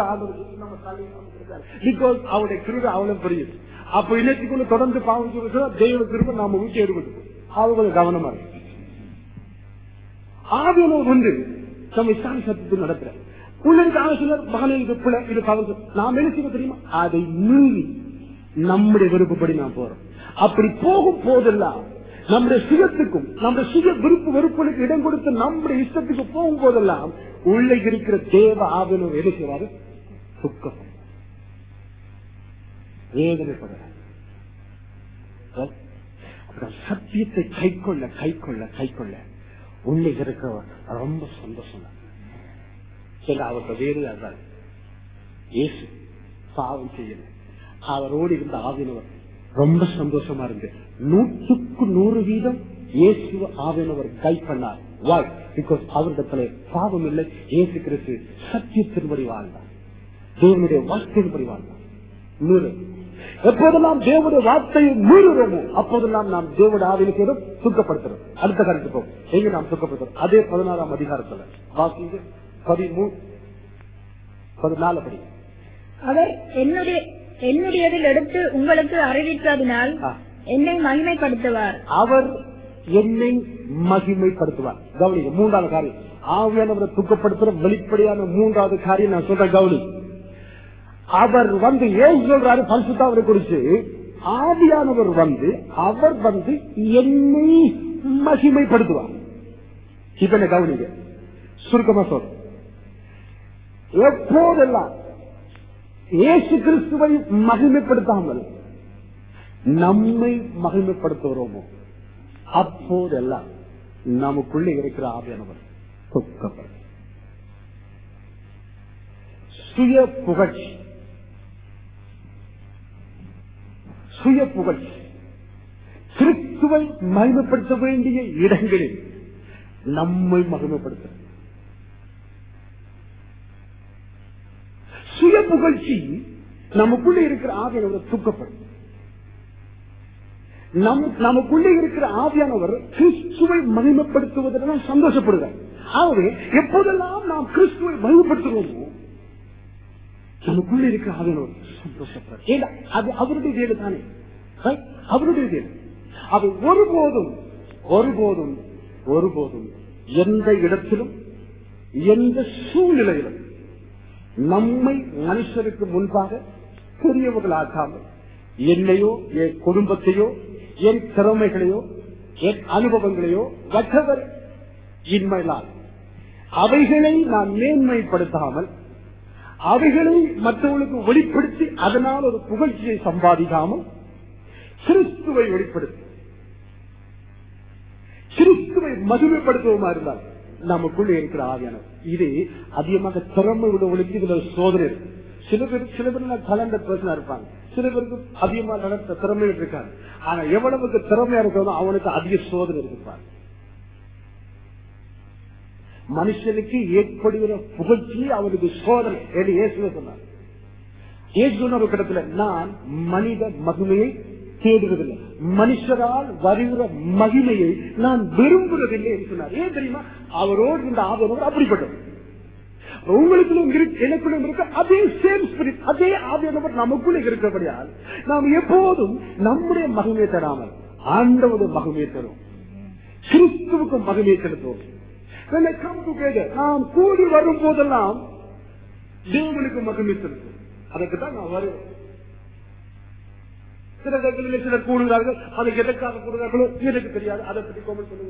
பிகாஸ் அவருடைய கிருபை அவ்வளவு பெரியது. அப்ப இன்னைக்குள்ள தொடர்ந்து பாவம் தெய்வ கிருபை நாம வீட்டு எடுக்கணும். அவங்க கவனமா இருக்கு. ஆவியானவர் வந்து நம்ம இஸ்லாமிய சத்தியத்தில் நடத்துற உள்ளது ஆலோசனர் மகனே இது பிள்ளை இது பகல் நாம் என்ன செய்ய தெரியுமா? அதை மீறி நம்முடைய விருப்பப்படி நாம் போறோம். அப்படி போகும் போதெல்லாம் நம்முடைய சுயத்துக்கும் நம்முடைய சுய விருப்பு வெறுப்புகளுக்கு இடம் கொடுத்து நம்முடைய இஷ்டத்துக்கு போகும் போதெல்லாம் உள்ளே இருக்கிற தேவ ஆவியானவர் என்ன செய்வாரு? துக்கம் வேதனைப்படுற சத்தியத்தை கை கொள்ள கை கொள்ள கை கொள்ள உள்ளே இருக்கிற ரொம்ப சந்தோஷம். அவருக்கு வேறு இயேசு பாவம் செய்யல, அவரோடு இருந்த ஆவியானவர் ரொம்ப சந்தோஷமா இருந்து நூற்றுக்கு நூறு வீதம் இயேசு ஆவியானவர் கைட் பண்ணார். Why? Because அவரிடத்துல பாவம் இல்லை. இயேசு கிறிஸ்து சத்தியத்தின்படி வாழ்ந்தார், தேவனுடைய வார்த்தையின்படி வாழ்ந்தார். நூறு எப்போதெல்லாம் தேவனுடைய வார்த்தையை மீறுகிறோமோ அப்போதெல்லாம் நாம் தேவனுடைய ஆவியிலும் சுத்தப்படுத்துறோம். அடுத்த கருத்து போகும் எங்க நாம் சுத்தப்படுத்துறோம். அதே பதினாறாம் அதிகாரத்துல வாசிங்க பதிமூணு பதினாலு படி. அவர் என்னுடைய என்னுடையதில் எடுத்து உங்களுக்கு அறிவித்ததினால் என்னை மகிமைப்படுத்துவார். அவர் என்னை மகிமைப்படுத்துவார். கவனிங்க, மூன்றாவது காரியம் ஆவியானவரை துக்கப்படுத்துற வெளிப்படையான மூன்றாவது காரியம் நான் சொல்ற கவனி. அவர் வந்து ஏன் சொல்றாரு பரிசுத்தாவினை குறிச்சு? ஆவியானவர் வந்து அவர் வந்து என்னை மகிமைப்படுத்துவார். இப்ப என்ன கவனிங்க, சுருக்கமா சொல்ற, எப்போதெல்லாம் இயேசு கிறிஸ்துவை மகிமைப்படுத்தாமல் நம்மை மகிமைப்படுத்துகிறோமோ அப்போதெல்லாம் நமக்குள்ளே இருக்கிற ஆவியானவர் துக்கப்படும். சுய புகழ்ச்சி சுய புகழ்ச்சி கிறிஸ்துவை மகிமைப்படுத்த வேண்டிய இடங்களில் நம்மை மகிமைப்படுத்த சுய புகழ்ச்சி நமக்குள்ளே இருக்கிற ஆவியானவர் துக்கப்படும். நம் நமக்குள்ளே இருக்கிற ஆவியானவர் கிறிஸ்துவை மகிமைப்படுத்துவதற்கு சந்தோஷப்படுகிறார். ஆகவே எப்போதெல்லாம் நாம் கிறிஸ்துவை மகிமைப்படுத்துகிறோமோ நமக்குள்ளே இருக்கிற ஆவியானவர் சந்தோஷப்படுறார். ஏன்னா அது அவருடைய வேலை தானே, அவருடைய வேலை. அது ஒருபோதும் ஒருபோதும் ஒருபோதும் எந்த இடத்திலும் எந்த சூழ்நிலையிலும் நம்மை மனுஷருக்கு முன்பாக பெரியவர்களாக்காமல் என்னையோ என் குடும்பத்தையோ என் திறமைகளையோ என் அனுபவங்களையோ வற்றவர் இன்மையினால் அவைகளை நான் மேன்மைப்படுத்தாமல் அவைகளை மற்றவர்களுக்கு வெளிப்படுத்தி அதனால் ஒரு புகழ்ச்சியை சம்பாதிக்காமல் கிறிஸ்துவை வெளிப்படுத்தி கிறிஸ்துவை மகிமைப்படுத்துவோமா இருந்தால் நமக்குள்ளே இருக்கிற ஆவியானவர். இது அதிகமாக திறமை உள்ளவர்களுக்கு இதுல சோதனை இருக்கு. சில பேர் சில பேர் டேலண்டட் பர்சனா இருப்பாங்க, சில பேருக்கு அதிகமா நடத்த திறமைகள் இருக்காங்க. ஆனா எவ்வளவுக்கு திறமையா இருக்கிறதோ அவனுக்கு அதிக சோதனை இருப்பாங்க. மனுஷனுக்கு ஏற்படுகிற புகழ்ச்சி அவனுக்கு சோதனை என்று இயேசுவே சொன்னார். இயேசு சொன்ன ஒரு இடத்துல, நான் மனித மகிமையை தேடுவதில்லை, மனுஷரால் வருகிற மகிமையை நான் விரும்புவதில்லை என்று சொன்னார். ஏன் தெரியுமா? அவரோடு இந்த ஆவியானவர் அப்படிப்பட்டது. உங்களுக்குள்ளும் எனக்குள்ளும் இருக்க அதே சேம் ஸ்பிரிட், அதே ஆவியானவர் நமக்குள்ளே இருக்கிறபடியால் நாம் எப்போதும் நம்முடைய மகிமையை தராமல் ஆண்டவருடைய மகிமையை தரும், கிறிஸ்துவுக்கு மகிமையை செலுத்துவோம். நாம் கூடி வரும் போதெல்லாம் தேவனுக்கு மகிமை செலுத்தும். அதுக்கு தான் நான் வருவேன். சில இடங்களில் சிலர் கூடுகிறார்கள், அதை எதற்காக கூடுகிறார்களோ எனக்கு தெரியாது, அதை பற்றி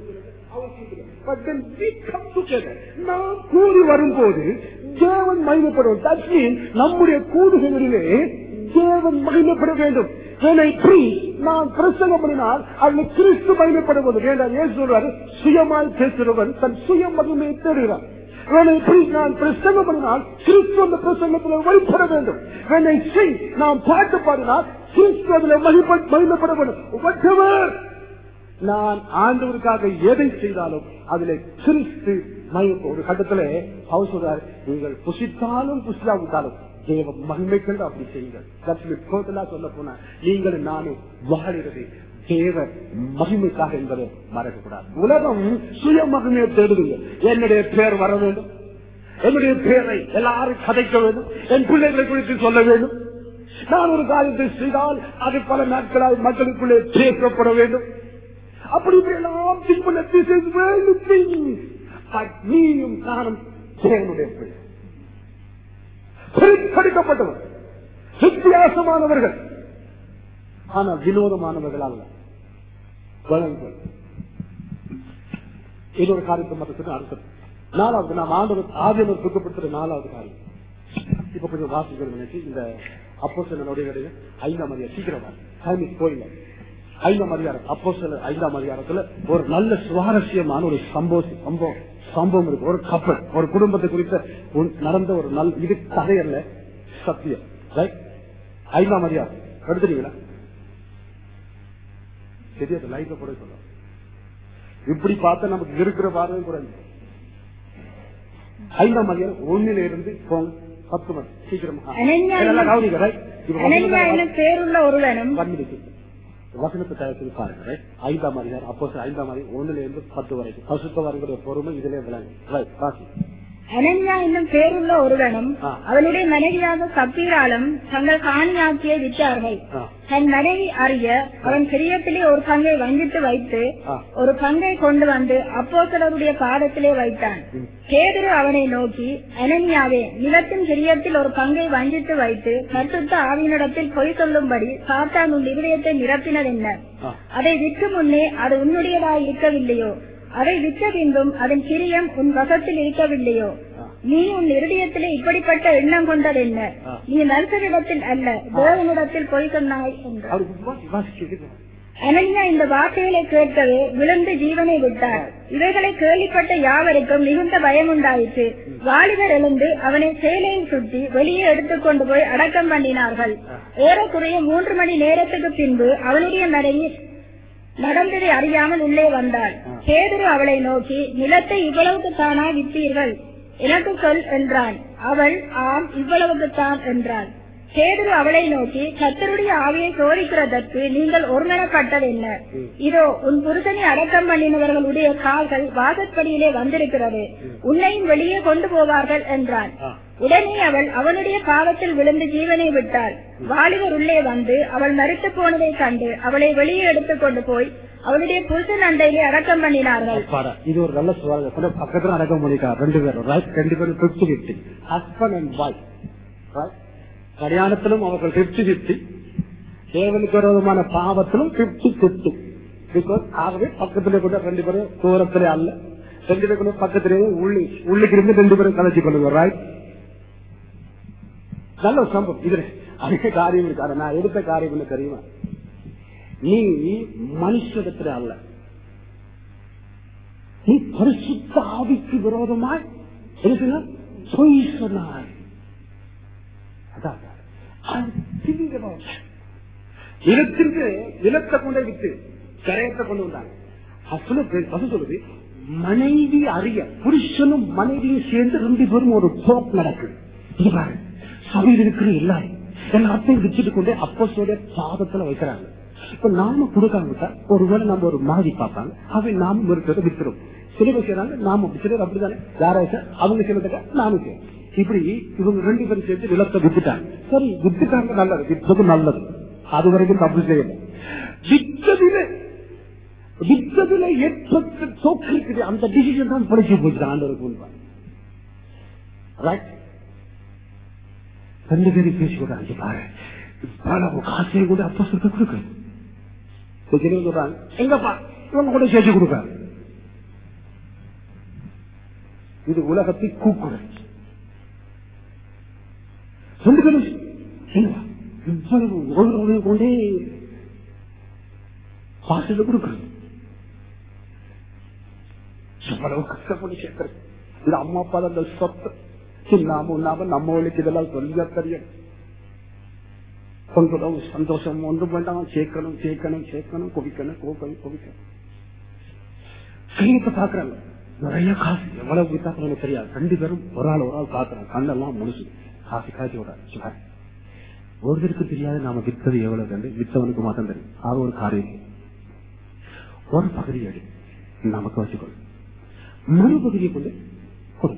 நாம் கூடி வரும்போது தேவன் மகிமைப்படுவோம். நம்முடைய கூடுகளிலே தேவன் மகிமைப்பட வேண்டும். நான் பிரசங்கம் பண்ணினால் அதில் கிறிஸ்து மகிமைப்படுவது வேண்டாம். ஏன் சொல்றாரு? சுயமாய் பேசுகிறவன் தன் சுய மகிமையை தேடுகிறார். நான் பிரசங்கம் பண்ணினால் கிறிஸ்து அந்த பிரசங்கத்தில் வெளிப்பட வேண்டும். நாம் பாட்டு பாடினால் கிறிஸ்து அதில் மகிமைப்பட வேண்டும். நான் ஆண்டவருக்காக எதை செய்தாலும் அதில் கிறிஸ்து மகிமை. ஒரு கட்டத்தில் அவர் சொல்றாரு, நீங்கள் புசித்தாலும் புசியாவிட்டாலும் தேவ மகிமைகள் அப்படி செய்யுங்கள். சொல்ல போனா நீங்கள் நானும் வாழுகிறது தேவ மகிமைக்காக என்பதை மறக்கக்கூடாது. உலகம் சுய மகிமையை தேடுதுங்க. என்னுடைய பேர் வர வேண்டும், என்னுடைய பேரை எல்லாரும் கதைக்க வேண்டும், என் பிள்ளைகளை குறித்து சொல்ல வேண்டும், நான் ஒரு காரியத்தை செய்தால் அது பல நாட்களால் மக்களுக்குள்ளே பேசப்பட வேண்டும். அப்படி எல்லாம் நீயும் நானும் தேவனுடைய பிள்ளை, பிரித்தெடுக்கப்பட்டவர், வித்தியாசமானவர்கள், ஆனால் வினோதமானவர்கள் அல்ல. இன்னொரு காரியத்தை மட்டும் அடுத்தது நாலாவது நாம் ஆண்டவர் ஆவியானவர் துக்கப்படுத்துற நாலாவது காரியம். இப்ப கொஞ்சம் வாசிக்கிறோம். நினைச்சு இந்த அப்போஸ்தலனுடைய ஐந்தாம் அதிகாரம் சீக்கிரம் போயில ஐந்தாம் அதிகாரம் அப்போஸ்தலர் ஐந்தாம் அதிகாரத்துல ஒரு நல்ல சுவாரஸ்யமான ஒரு சம்பவம் சம்பவம் சம்பவம் இருக்கு. ஒரு கப்பல், ஒரு குடும்பத்தை குறித்த நடந்த ஒரு நல்ல இது கதை அல்ல, சத்தியம். ஐந்தாம் அதிகாரம் எடுத்துட்டீங்களா? தெரியாது லைஃப்ல கூட சொல்ல இப்படி பார்த்தா நமக்கு இருக்கிற பார்வை குறைஞ்சு ஐந்தாம் அதிகாரம் ஒன்னில இருந்து போங்க பத்து மணி சீக்கிரமா பேருள்ள ஒருவனும் வசனத்தை தயாரித்து பாருங்க ஐந்தாம் அதிகாரம் அப்போ ஐந்தாம் அதிகாரம் ஒன்னுல இருந்து பத்து வரைக்கும் பசுத்தவாரிகளுடைய பொறுமை இதுல விளங்கும். அனன்யா என்னும் பேருள்ள ஒருவனும் அவனுடைய மனைவியாக சப்பீராலும் தங்கள் காணியாக்கியை விட்டார்கள். தன் மனைவி அறிய அவன் கிரியத்திலே ஒரு பங்கை வஞ்சித்து வைத்து ஒரு பங்கை கொண்டு வந்து அப்போஸ்தலருடைய பாதத்திலே வைத்தான். பேதுரு அவனை நோக்கி, அனன்யாவே, நிலத்தின் கிரியத்தில் ஒரு பங்கை வஞ்சித்து வைத்து பரிசுத்த ஆவியினிடத்தில் பொய் சொல்லும்படி சாத்தான் உன் இருதயத்தை நிரப்பினதென்ன? அதை விற்று முன்னே அது உன்னுடையதாய் இருக்கவில்லையோ? அதை விற்ற பின்பும் அதன் கிரியம் உன் வசத்தில் இருக்கவில்லையோ? நீ உன் இருதயத்திலே இப்படிப்பட்ட எண்ணம் கொண்டதென்ன? நீ மனுஷனிடத்தில் அல்ல, தேவனிடத்தில் பொய் சொன்னாய் என்றார். அனன்யா இந்த வார்த்தைகளை கேட்கவே விழுந்து ஜீவனை விட்டார். இவைகளை கேள்விப்பட்ட யாவருக்கும் மிகுந்த பயம் உண்டாயிற்று. வாலிபர் எழுந்து அவனை சேலையில் சுற்றி வெளியே எடுத்துக் கொண்டு போய் அடக்கம் பண்ணினார்கள். ஏறக்குறைய மூன்று மணி நேரத்துக்கு பின்பு அவனுடைய மனைவி நடந்ததை அறியாமல் உள்ளே வந்தாள். பேதுரு அவளை நோக்கி, நிலத்தை இவ்வளவுக்கு தானா விற்றீர்கள்? எனக்கு சொல் என்றான். அவள், ஆம், இவ்வளவுக்குத்தான் என்றாள். பேதுரு அவளை நோக்கி, கர்த்தருடைய ஆவியை சோதிக்கிறதற்கு நீங்கள் ஒருமனப்பட்டதென்ன? இதோ உன் புருஷனை அடக்கம் பண்ணினவர்களுடைய கால்கள் வாசற்படியிலே வந்திருக்கிறது, உன்னையும் வெளியே கொண்டு போவார்கள் என்றான். உடனே அவள் அவனுடைய பாவத்தில் விழுந்து ஜீவனை விட்டாள். வாலிபர் உள்ளே வந்து அவள் மரித்து போனதை கண்டு அவளை வெளியே எடுத்துக் கொண்டு போய் அவளுடைய புருஷன் அண்டையிலே அடக்கம் பண்ணினார்கள். இது ஒரு நல்ல சுவாரஸ்யம். பக்கத்துல அடக்கம் பண்ணிட்டார் ரெண்டு பேரும். ரெண்டு பேரும் fifty fifty husband and wife. கல்யாணத்திலும் அவர்கள் பிப்டி பிப்டி, தேவனுக்கு விரோதமான பாவத்திலும் பிப்டி பிப்டி. பிகாஸ் ஆகவே பக்கத்திலே கூட ரெண்டு பேரும் தூரத்திலே அல்ல, ரெண்டு பேரும் கூட பக்கத்திலேயே உள்ளி உள்ளுக்கு இருந்து ரெண்டு பேரும் கலைச்சு கொள்ளுங்க. ரைட், நல்ல ஒரு சம்பவம். இதுல அதிக காரியம் இருக்காரு. நான் எடுத்த காரியம் என்ன தெரியுமா? நீ மனுஷத்துல அல்ல, நீ பரிசுத்த ஆவிக்கு விரோதமாய் பொய் சொன்னாய். நிலத்திற்கு நிலத்தை கொண்டே விட்டு கரையத்தை கொண்டு வந்தாங்க. சொல்லுது, மனைவி அறிய புருஷனும் மனைவியும் சேர்ந்து ரெண்டு பேரும் ஒரு போக் நடக்குது. சபையில் இருக்கிற எல்லாரும் எல்லாத்தையும் விச்சுட்டு கொண்டு அப்போஸ்தலருடைய பாதத்துல வைக்கிறாங்க. இப்ப நாம கொடுக்காம விட்டா ஒருவேளை நம்ம ஒரு மாதிரி பார்ப்பாங்க, அவை நாம இருக்கிறத வித்துரும். சிலவை செய்யறாங்க, நாம சிலர் அப்படித்தானே, யாராவது அவங்க செய்யறதுக்கா நாம செய்யணும். இப்படி இவங்க ரெண்டு பேரும் சேர்த்து நிலத்தை வித்துட்டாங்க. சரி, வித்துட்டாங்க, நல்லது, வித்தது நல்லது, அது வரைக்கும் தப்பு செய்யல. வித்ததில வித்ததில ஏற்பட்ட தோற்று அந்த டிசிஷன் தான் படிச்சு போச்சு ஆண்டவருக்கு முன்பாக. ரெண்டு பேரும் பேசி கொடுறாங்க, பாரு இவ்வளவு காசையும் கூட அப்பா சொல்ல கொடுக்க சொல்றாங்க, எங்கப்பா இவங்க கூட சேர்த்து கொடுக்காரு. இது உலகத்தை கூக்குற ரெண்டு பேரும் இவ்வளவு ஒவ்வொரு கொண்டே பாசத்தை கொடுக்குறது. இவ்வளவு கஷ்டப்பட்டு சேர்க்கிறது. இது அம்மா அப்பா தான் சொத்து. நாம நாம நம்மளுக்கு இதெல்லாம் சொல்ல தெரியும். கொஞ்சம் சந்தோஷம் ஒன்றும் வேண்டாம், சேர்க்கணும் சேர்க்கணும் சேர்க்கணும், குவிக்கணும் கோக்கணும் குவிக்கணும். கையத்தை பாக்குறாங்க, நிறைய காசு எவ்வளவு வித்தாக்கணும் தெரியாது. ரெண்டு பேரும் ஒரு ஆள் ஒரு ஆள் பாக்குறாங்க, கண்ணெல்லாம் முழுசு காசு காய்ச்சி விடுறாங்க. ஒருத்தருக்கு தெரியாது நாம வித்தது எவ்வளவு கண்டு, வித்தவனுக்கு மாத்தம் தெரியும். ஆக ஒரு காரியம், ஒரு பகுதியை அடி நமக்கு வச்சுக்கொள்ளும், மறுபகுதியை கொண்டு கொடு.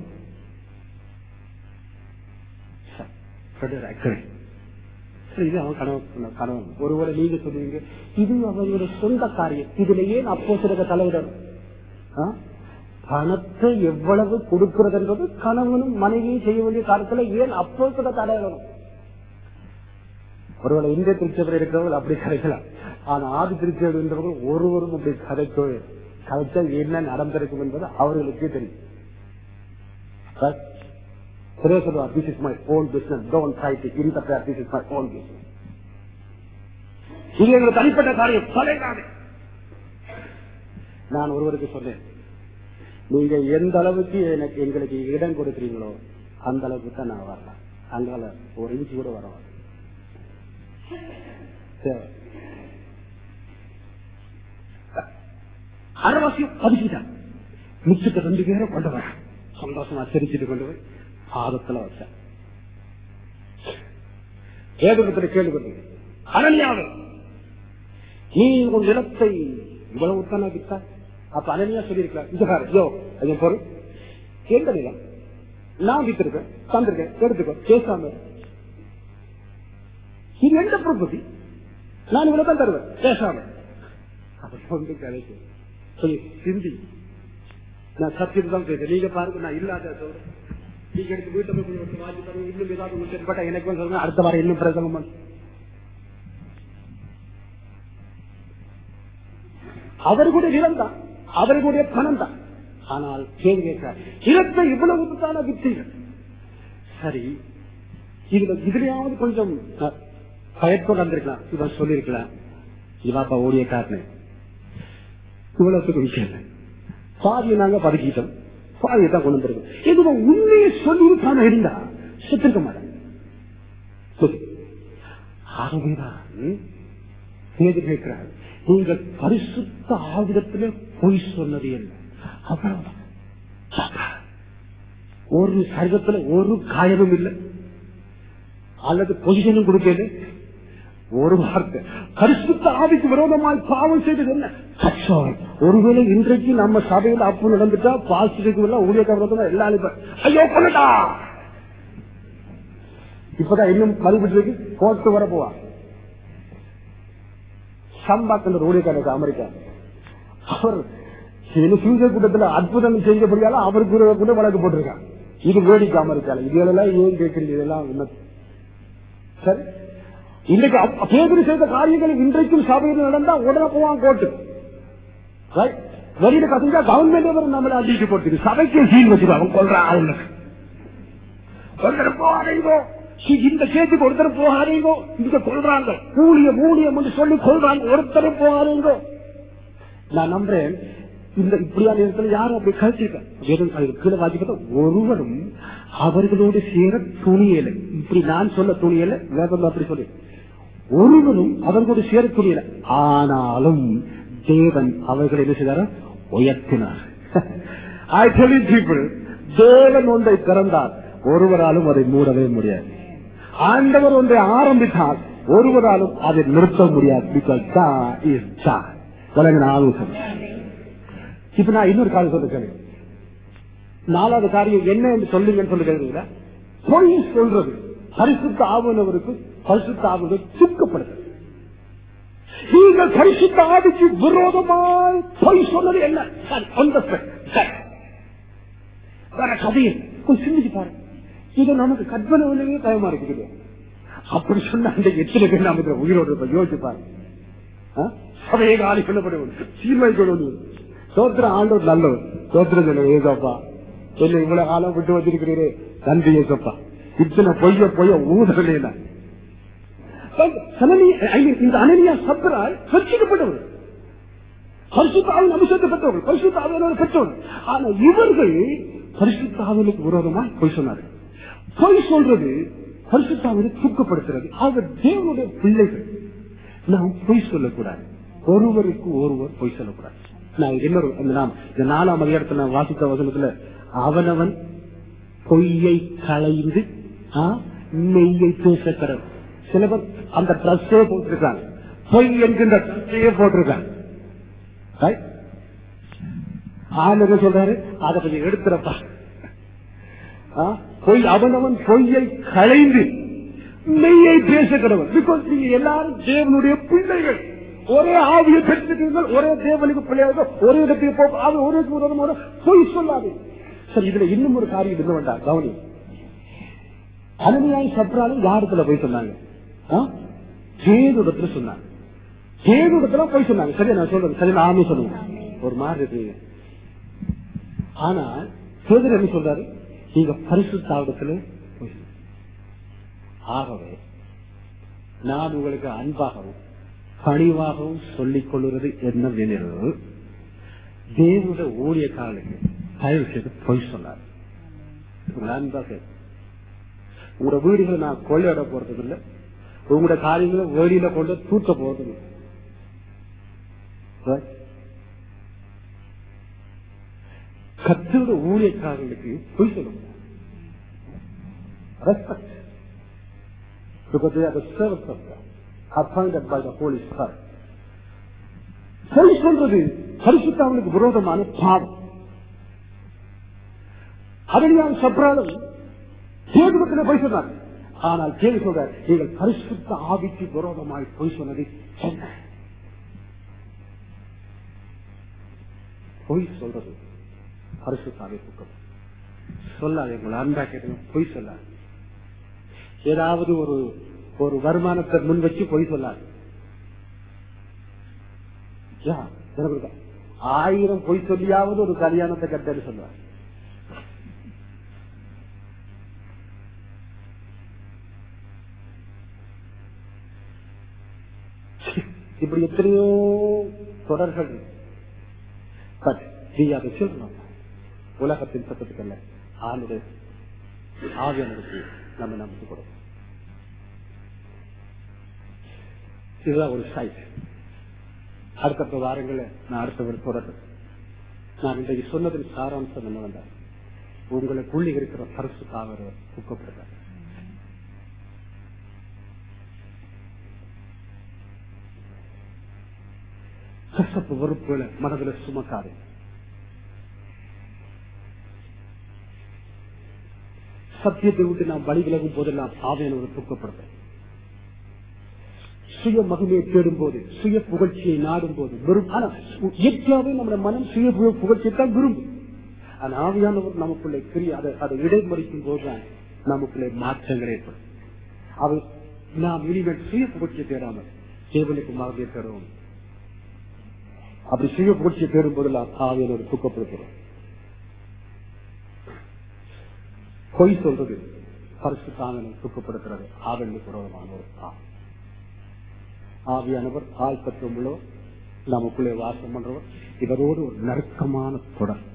இது அவன் கனவு கனவு. ஒருவேளை நீங்க சொல்லுவீங்க, இது அவங்களோட சொந்த காரியம், இதுல ஏன் அப்போ சில தலையிடணும்? பணத்தை எவ்வளவு கொடுக்கிறதுன்றது கணவனும் மனைவியும் செய்ய வேண்டிய காலத்துல ஏன் அப்போ சில தலையிடணும்? ஒருவேளை இந்திய திருச்சபையில் இருக்கிறவர்கள் அப்படி கதைக்கலாம். ஆனா ஆதி திருச்சபைன்றவர்கள் ஒருவரும் அப்படி கதைக்கோ கதைச்சா என்ன நடந்திருக்கும் என்பது அவர்களுக்கே தெரியும். This is my own business. Don't try to interfere. This is my own business. இது எங்களுக்கு தனிப்பட்ட காரியம், தலைகாது. நான் ஒருவருக்கு சொன்னேன், நீங்க எந்த அளவுக்கு எனக்கு எங்களுக்கு இடம் கொடுக்குறீங்களோ அந்த அளவுக்கு தான் நான் வரலாம். அங்கால ஒரு இன்ச்சு கூட வர அரைவாசியம் பதிச்சுட்டான். மிச்சத்தை ரெண்டு பேரும் கொண்டு வர சந்தோஷமா சிரிச்சுட்டு கொண்டு போய் பாதத்துல வச்சான். ஏகத்துல கேள்வி அனனியாவே, நீ உன் நிலத்தை இவ்வளவு தானே வித்தா? அப்ப அனனியா சொல்லியிருக்கலாம், இதுகாரு யோ அதன் பொருள் எந்த நிலம் நான் வித்திருக்கேன், தந்திருக்கேன், எடுத்துக்கோ, பேசாம இது எந்த ப்ராப்பர்ட்டி, நான் இவ்வளவு தான் தருவேன், பேசாம. அப்ப வந்து கதைக்கு சொல்லி சிந்தி, நான் சத்தியம் தான் பேசுறேன், நீங்க பாருங்க நான் இல்லாத சொல்றேன், நீங்க எடுத்து வீட்டை போய் வாங்கி தருவோம், இன்னும் ஏதாவது எனக்கு சொல்லுங்க, அடுத்த வாரம் இன்னும் பிரசங்கம். அவர்களுடைய நிலம் தான், அவர்களுடைய பணம் தான். ஆனால் கேள்வி கேட்கிறார், நிலத்தை இவ்வளவு தான வித்தீர்கள், சரி இதுல இதுலயாவது கொஞ்சம் பயத்தோடு வந்திருக்கலாம், இவன் சொல்லிருக்கலாம், இவாப்பா ஓடிய காட்டினேன் இவ்வளவுக்கு விஷயம் பாதியை நாங்க பதுக்கிட்டோம், பாதியை தான் கொண்டு வந்திருக்கோம், எதுவும் உண்மையை சொல்லியிருக்கான இருந்தா செத்திருக்க மாட்டேன். ஆகவேதான் கேட்கிறார், நீங்கள் பரிசுத்த ஆவிடத்திலே பொய் சொன்னது என்ன? அவ்வளவுதான். ஒரு சரீரத்துல ஒரு காயமும் இல்லை, அல்லது பொசிஷனும் கொடுக்கல. ஒரு வார்த்தை பரிசுத்த ஆவிக்கு விரோதமாய் பாவம் செய்தது என்ன? ஒருவேளை இன்றைக்கு நம்ம சபையில் அப்பு நடந்துட்டா பாசிட்டிவ் ஊழியக்காரர்கள் எல்லாரும் ஐயோ கொள்ளடா, இப்பதான் இன்னும் மறுபடியும் கோர்ட்டு வர போவா. சம்பாக்கிற ஊழியக்காரர் அமெரிக்கா, அவர் கூட்டத்தில் அற்புதம் செய்யப்படியால அவருக்கு கூட வழக்கு போட்டிருக்காங்க. இது வேடிக்கை அமெரிக்கால, இதெல்லாம் ஏன் கேட்கறீங்க? இதெல்லாம் சரி, இன்றைக்கு பேதரி செய்த காரியங்கள் இன்றைக்கும் சபையில் நடந்தா உடனே போவான் கோர்ட்டு. வெளியில கசஞ்சா கவர்மெண்ட் நம்மளை அடிச்சு போட்டு சபைக்கு சீல் வச்சுருவாங்க, கொள்றாங்க போகாதீங்கோ, இந்த கேட்டுக்கு ஒருத்தர் போகாதீங்கோ, இங்க கொள்றாங்க, ஊழிய ஊழியம் என்று சொல்லி கொள்றாங்க, ஒருத்தரும் போகாதீங்கோ. நான் நம்புறேன் இந்த இப்படியான இடத்துல யாரும் அப்படி கழிச்சிருக்கேன் கீழே வாசிப்பா ஒருவரும் அவர்களோடு சேர துணியல. இப்படி நான் சொல்ல துணியல, வேதம் அப்படி சொல்லி ஒருவரும் அவர்களோடு சேர துணியல. ஆனாலும் தேவன் அவர்களை என்ன செய்தார உயர்த்தினார். I tell you people, தேவன் ஒன்றை திறந்தார், ஒருவராலும் அதை மூடவே முடியாது. ஆண்டவர் ஒன்றை ஆரம்பித்தால் ஒருவராலும் அதை நிறுத்த முடியாது. Because God is God. ஆலோசனை. இப்ப நான் இன்னொரு காரியம் சொல்லுகிறேன். நாலாவது காரியம் என்ன என்று சொல்லுங்கன்னு சொல்லுகிறீங்களா? பொய் சொல்றது பரிசுத்த ஆவியானவருக்கு பரிசுத்த ஆவியை சுருக்கப்படுது. நீங்கள் பரிசுத்த ஆவிக்கு விரோதமாய் பொய் சொன்னது என்ன? வேற கதையை சிந்திச்சு பாருங்க. இது நமக்கு கற்பனை பயமா இருக்குது. அப்படி சொன்ன அந்த எத்தனை பேர் நமக்கு உயிரோடு யோசிச்சு பாருங்க. சபையை காலி சொல்லப்படுவது சீர்மை கொள்வது சோத்திர ஆண்டவர் நல்லவர். சோத்திரம் சொல்ல ஏசப்பா என்ன இவ்வளவு காலம் விட்டு வச்சிருக்கிறீரே, நன்றி ஏசப்பா. இத்தனை பொய்ய பொய்ய ஊதலே இந்த அனனியா சப்ரால் ரட்சிக்கப்பட்டவர், பரிசுத்தாவின் அபிஷேகத்தை பெற்றவர்கள், பரிசுத்தாவியனோடு பெற்றவர்கள். ஆனா இவர்கள் பரிசுத்தாவினுக்கு விரோதமா பொய் சொன்னார்கள். பொய் சொல்றது பரிசுத்தாவினை தூக்கப்படுத்துறது. அவர் தேவனுடைய பிள்ளைகள், நாம் பொய் சொல்லக்கூடாது. ஒருவருக்கு ஒருவர் பொய் சொல்லக்கூடாது. நான் இன்னொரு நாம் இந்த நாலாம் அதிகாரத்தில் நான் வாசித்த வசனத்துல அவனவன் பொய்யை களைந்து மெய்யை பேச கடவுள். சில பேர் அந்த ட்ரெஸ்ஸே போட்டிருக்காங்க, பொய் என்கின்ற ட்ரெஸ்ஸையே போட்டிருக்காங்க. ஆளுங்க சொல்றாரு அதை கொஞ்சம் எடுத்துறப்பா. பொய் அவனவன் பொய்யை களைந்து மெய்யை பேச கடவுள். பிகாஸ் நீங்க எல்லாரும் தேவனுடைய பிள்ளைகள், ஒரே ஆவியை பெற்றிருக்கீர்கள், ஒரே தேவனுக்கு பிள்ளையாக ஒரே இடத்துக்கு போக ஒரே ஒரு பொய் சொல்லாது. சரி, இதுல இன்னும் ஒரு காரியம் என்ன வேண்டாம் கவனி. அனனியாய் சப்ராலும் யாருக்குள்ள போய் சொன்னாங்க? தேவனிடத்துல சொன்னாங்க. தேவனிடத்துல போய் சொன்னாங்க. சரியா நான் சொல்றேன், சரி நானும் சொல்லுவேன். ஒரு மாதிரி இருக்கீங்க. ஆனா பேதுரு என்ன சொல்றாரு? நீங்க பரிசுத்தாவிடத்துல போய். ஆகவே நான் உங்களுக்கு அன்பாகவும் பணிவாகவும் சொல்லிக் கொள்வது என்னவெனில், தேவனுடைய ஊழியக்காரனுக்கு தயவு செய்து பொய் சொன்னார். உங்களோட வீடுகளை நான் கொள்ளையிட போறது இல்லை, உங்களோட காரியங்களை வெளியில கொண்டு தூக்க போறது இல்லை. கர்த்தருடைய ஊழியக்காரர்களுக்கு பொய் சொல்ல முடியாது. Respect. Because they are the servants of God, appointed by the Holy Spirit. பொய் சொல்றது பரிசுத்தவனுக்கு விரோதமான பாவம். அதனால் சப்ராலும் தேவத்தில் பொய் சொன்னார். ஆனால் கேள்வி சொல்ற, நீங்கள் பரிசுத்த ஆவிக்கு விரோதமாய் பொய் சொன்னது என்ன? பொய் சொல்றது பரிசுத்த ஆவி துக்கம் சொல்லாது. உங்களை அன்பா கேட்டு பொய் சொல்லாது. ஏதாவது ஒரு ஒரு வருமானத்தை முன் வச்சு பொய் சொல்லாது. ஆயிரம் பொய் சொல்லியாவது ஒரு கல்யாணத்தை கட்டன்னு சொல்லுவார். இப்படி எத்தனையோ தொடர்கள். பட் உலகத்தின் சட்டத்துக்கல்ல, ஆளுடைய ஆவியானருக்கு நம்ம நம்பிக்கை கொடுக்கும். இதுதான் ஒரு சைட். அடுத்த வாரங்களை நான் அடுத்தவர் தொடர்ந்து நான் இன்றைக்கு சொன்னதின் சாராம்சம் என்னவென்றால், உங்களுக்குள்ளே இருக்கிற பரிசுத்தவர் ஊக்கப்படுத்தார். கசப்பு வெறுப்புகளை மனதில் சுமக்காது. சத்தியத்தை விட்டு நாம் வழி விலகும் போதெல்லாம் ஆவியானவர் தூக்கப்படுத்த, சுய மகிமையை தேடும் போது, சுய புகழ்ச்சியை நாடும் போது இயற்கையாவே நம்முடைய மனம் சுய புகழ்ச்சியை தான் விரும்பும். ஆனா ஆவியானவர் நமக்குள்ளே கிரிய அதை இடைமறிக்கும் போதுதான் நமக்குள்ளே மாற்றங்கள் ஏற்படும். அவை நாம் இனிமேல் சுய புகழ்ச்சியை தேடாமல் தேவனுக்கு மகிமையை தேடுவோம். அப்படி சுய புகழ்ச்சியை தேடும் போதெல்லாம் ஆவியானவர் தூக்கப்படுத்துறோம். பொய் சொல்றது பரிசுத்தாவினை தூக்கப்படுத்துறது ஆவியானுக்கு விரோதமான ஒரு பாவம். ஆவியானவர் ஆள் பற்றமுள்ளோ நமக்குள்ளே வாசம் பண்றவர். இவரோடு ஒரு நெருக்கமான தொடர்,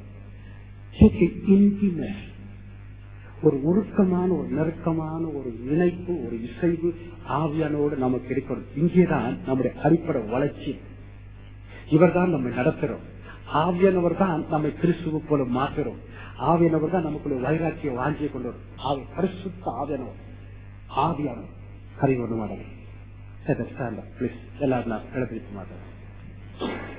ஒரு உருக்கமான ஒரு நெருக்கமான ஒரு இணைப்பு, ஒரு இசைவு ஆவியானோடு நமக்கு இருக்கிறது. இங்கேதான் நம்முடைய அடிப்படை வளர்ச்சி. இவர் தான் நம்மை நடத்துறோம். ஆவியானவர் தான் நம்மை கிறிஸ்துவ போல மாற்றுறோம். ஆவியானவர் தான் நமக்குள்ள வைராக்கிய வாஞ்சியை கொண்டு வரும். ஆவி பரிசுத்த ஆவியானவர் ஆவியானவர் கரை ஒன்று மாட்டேன். எல்லாரும் நான் எழுதிட்டு மாட்டேன்.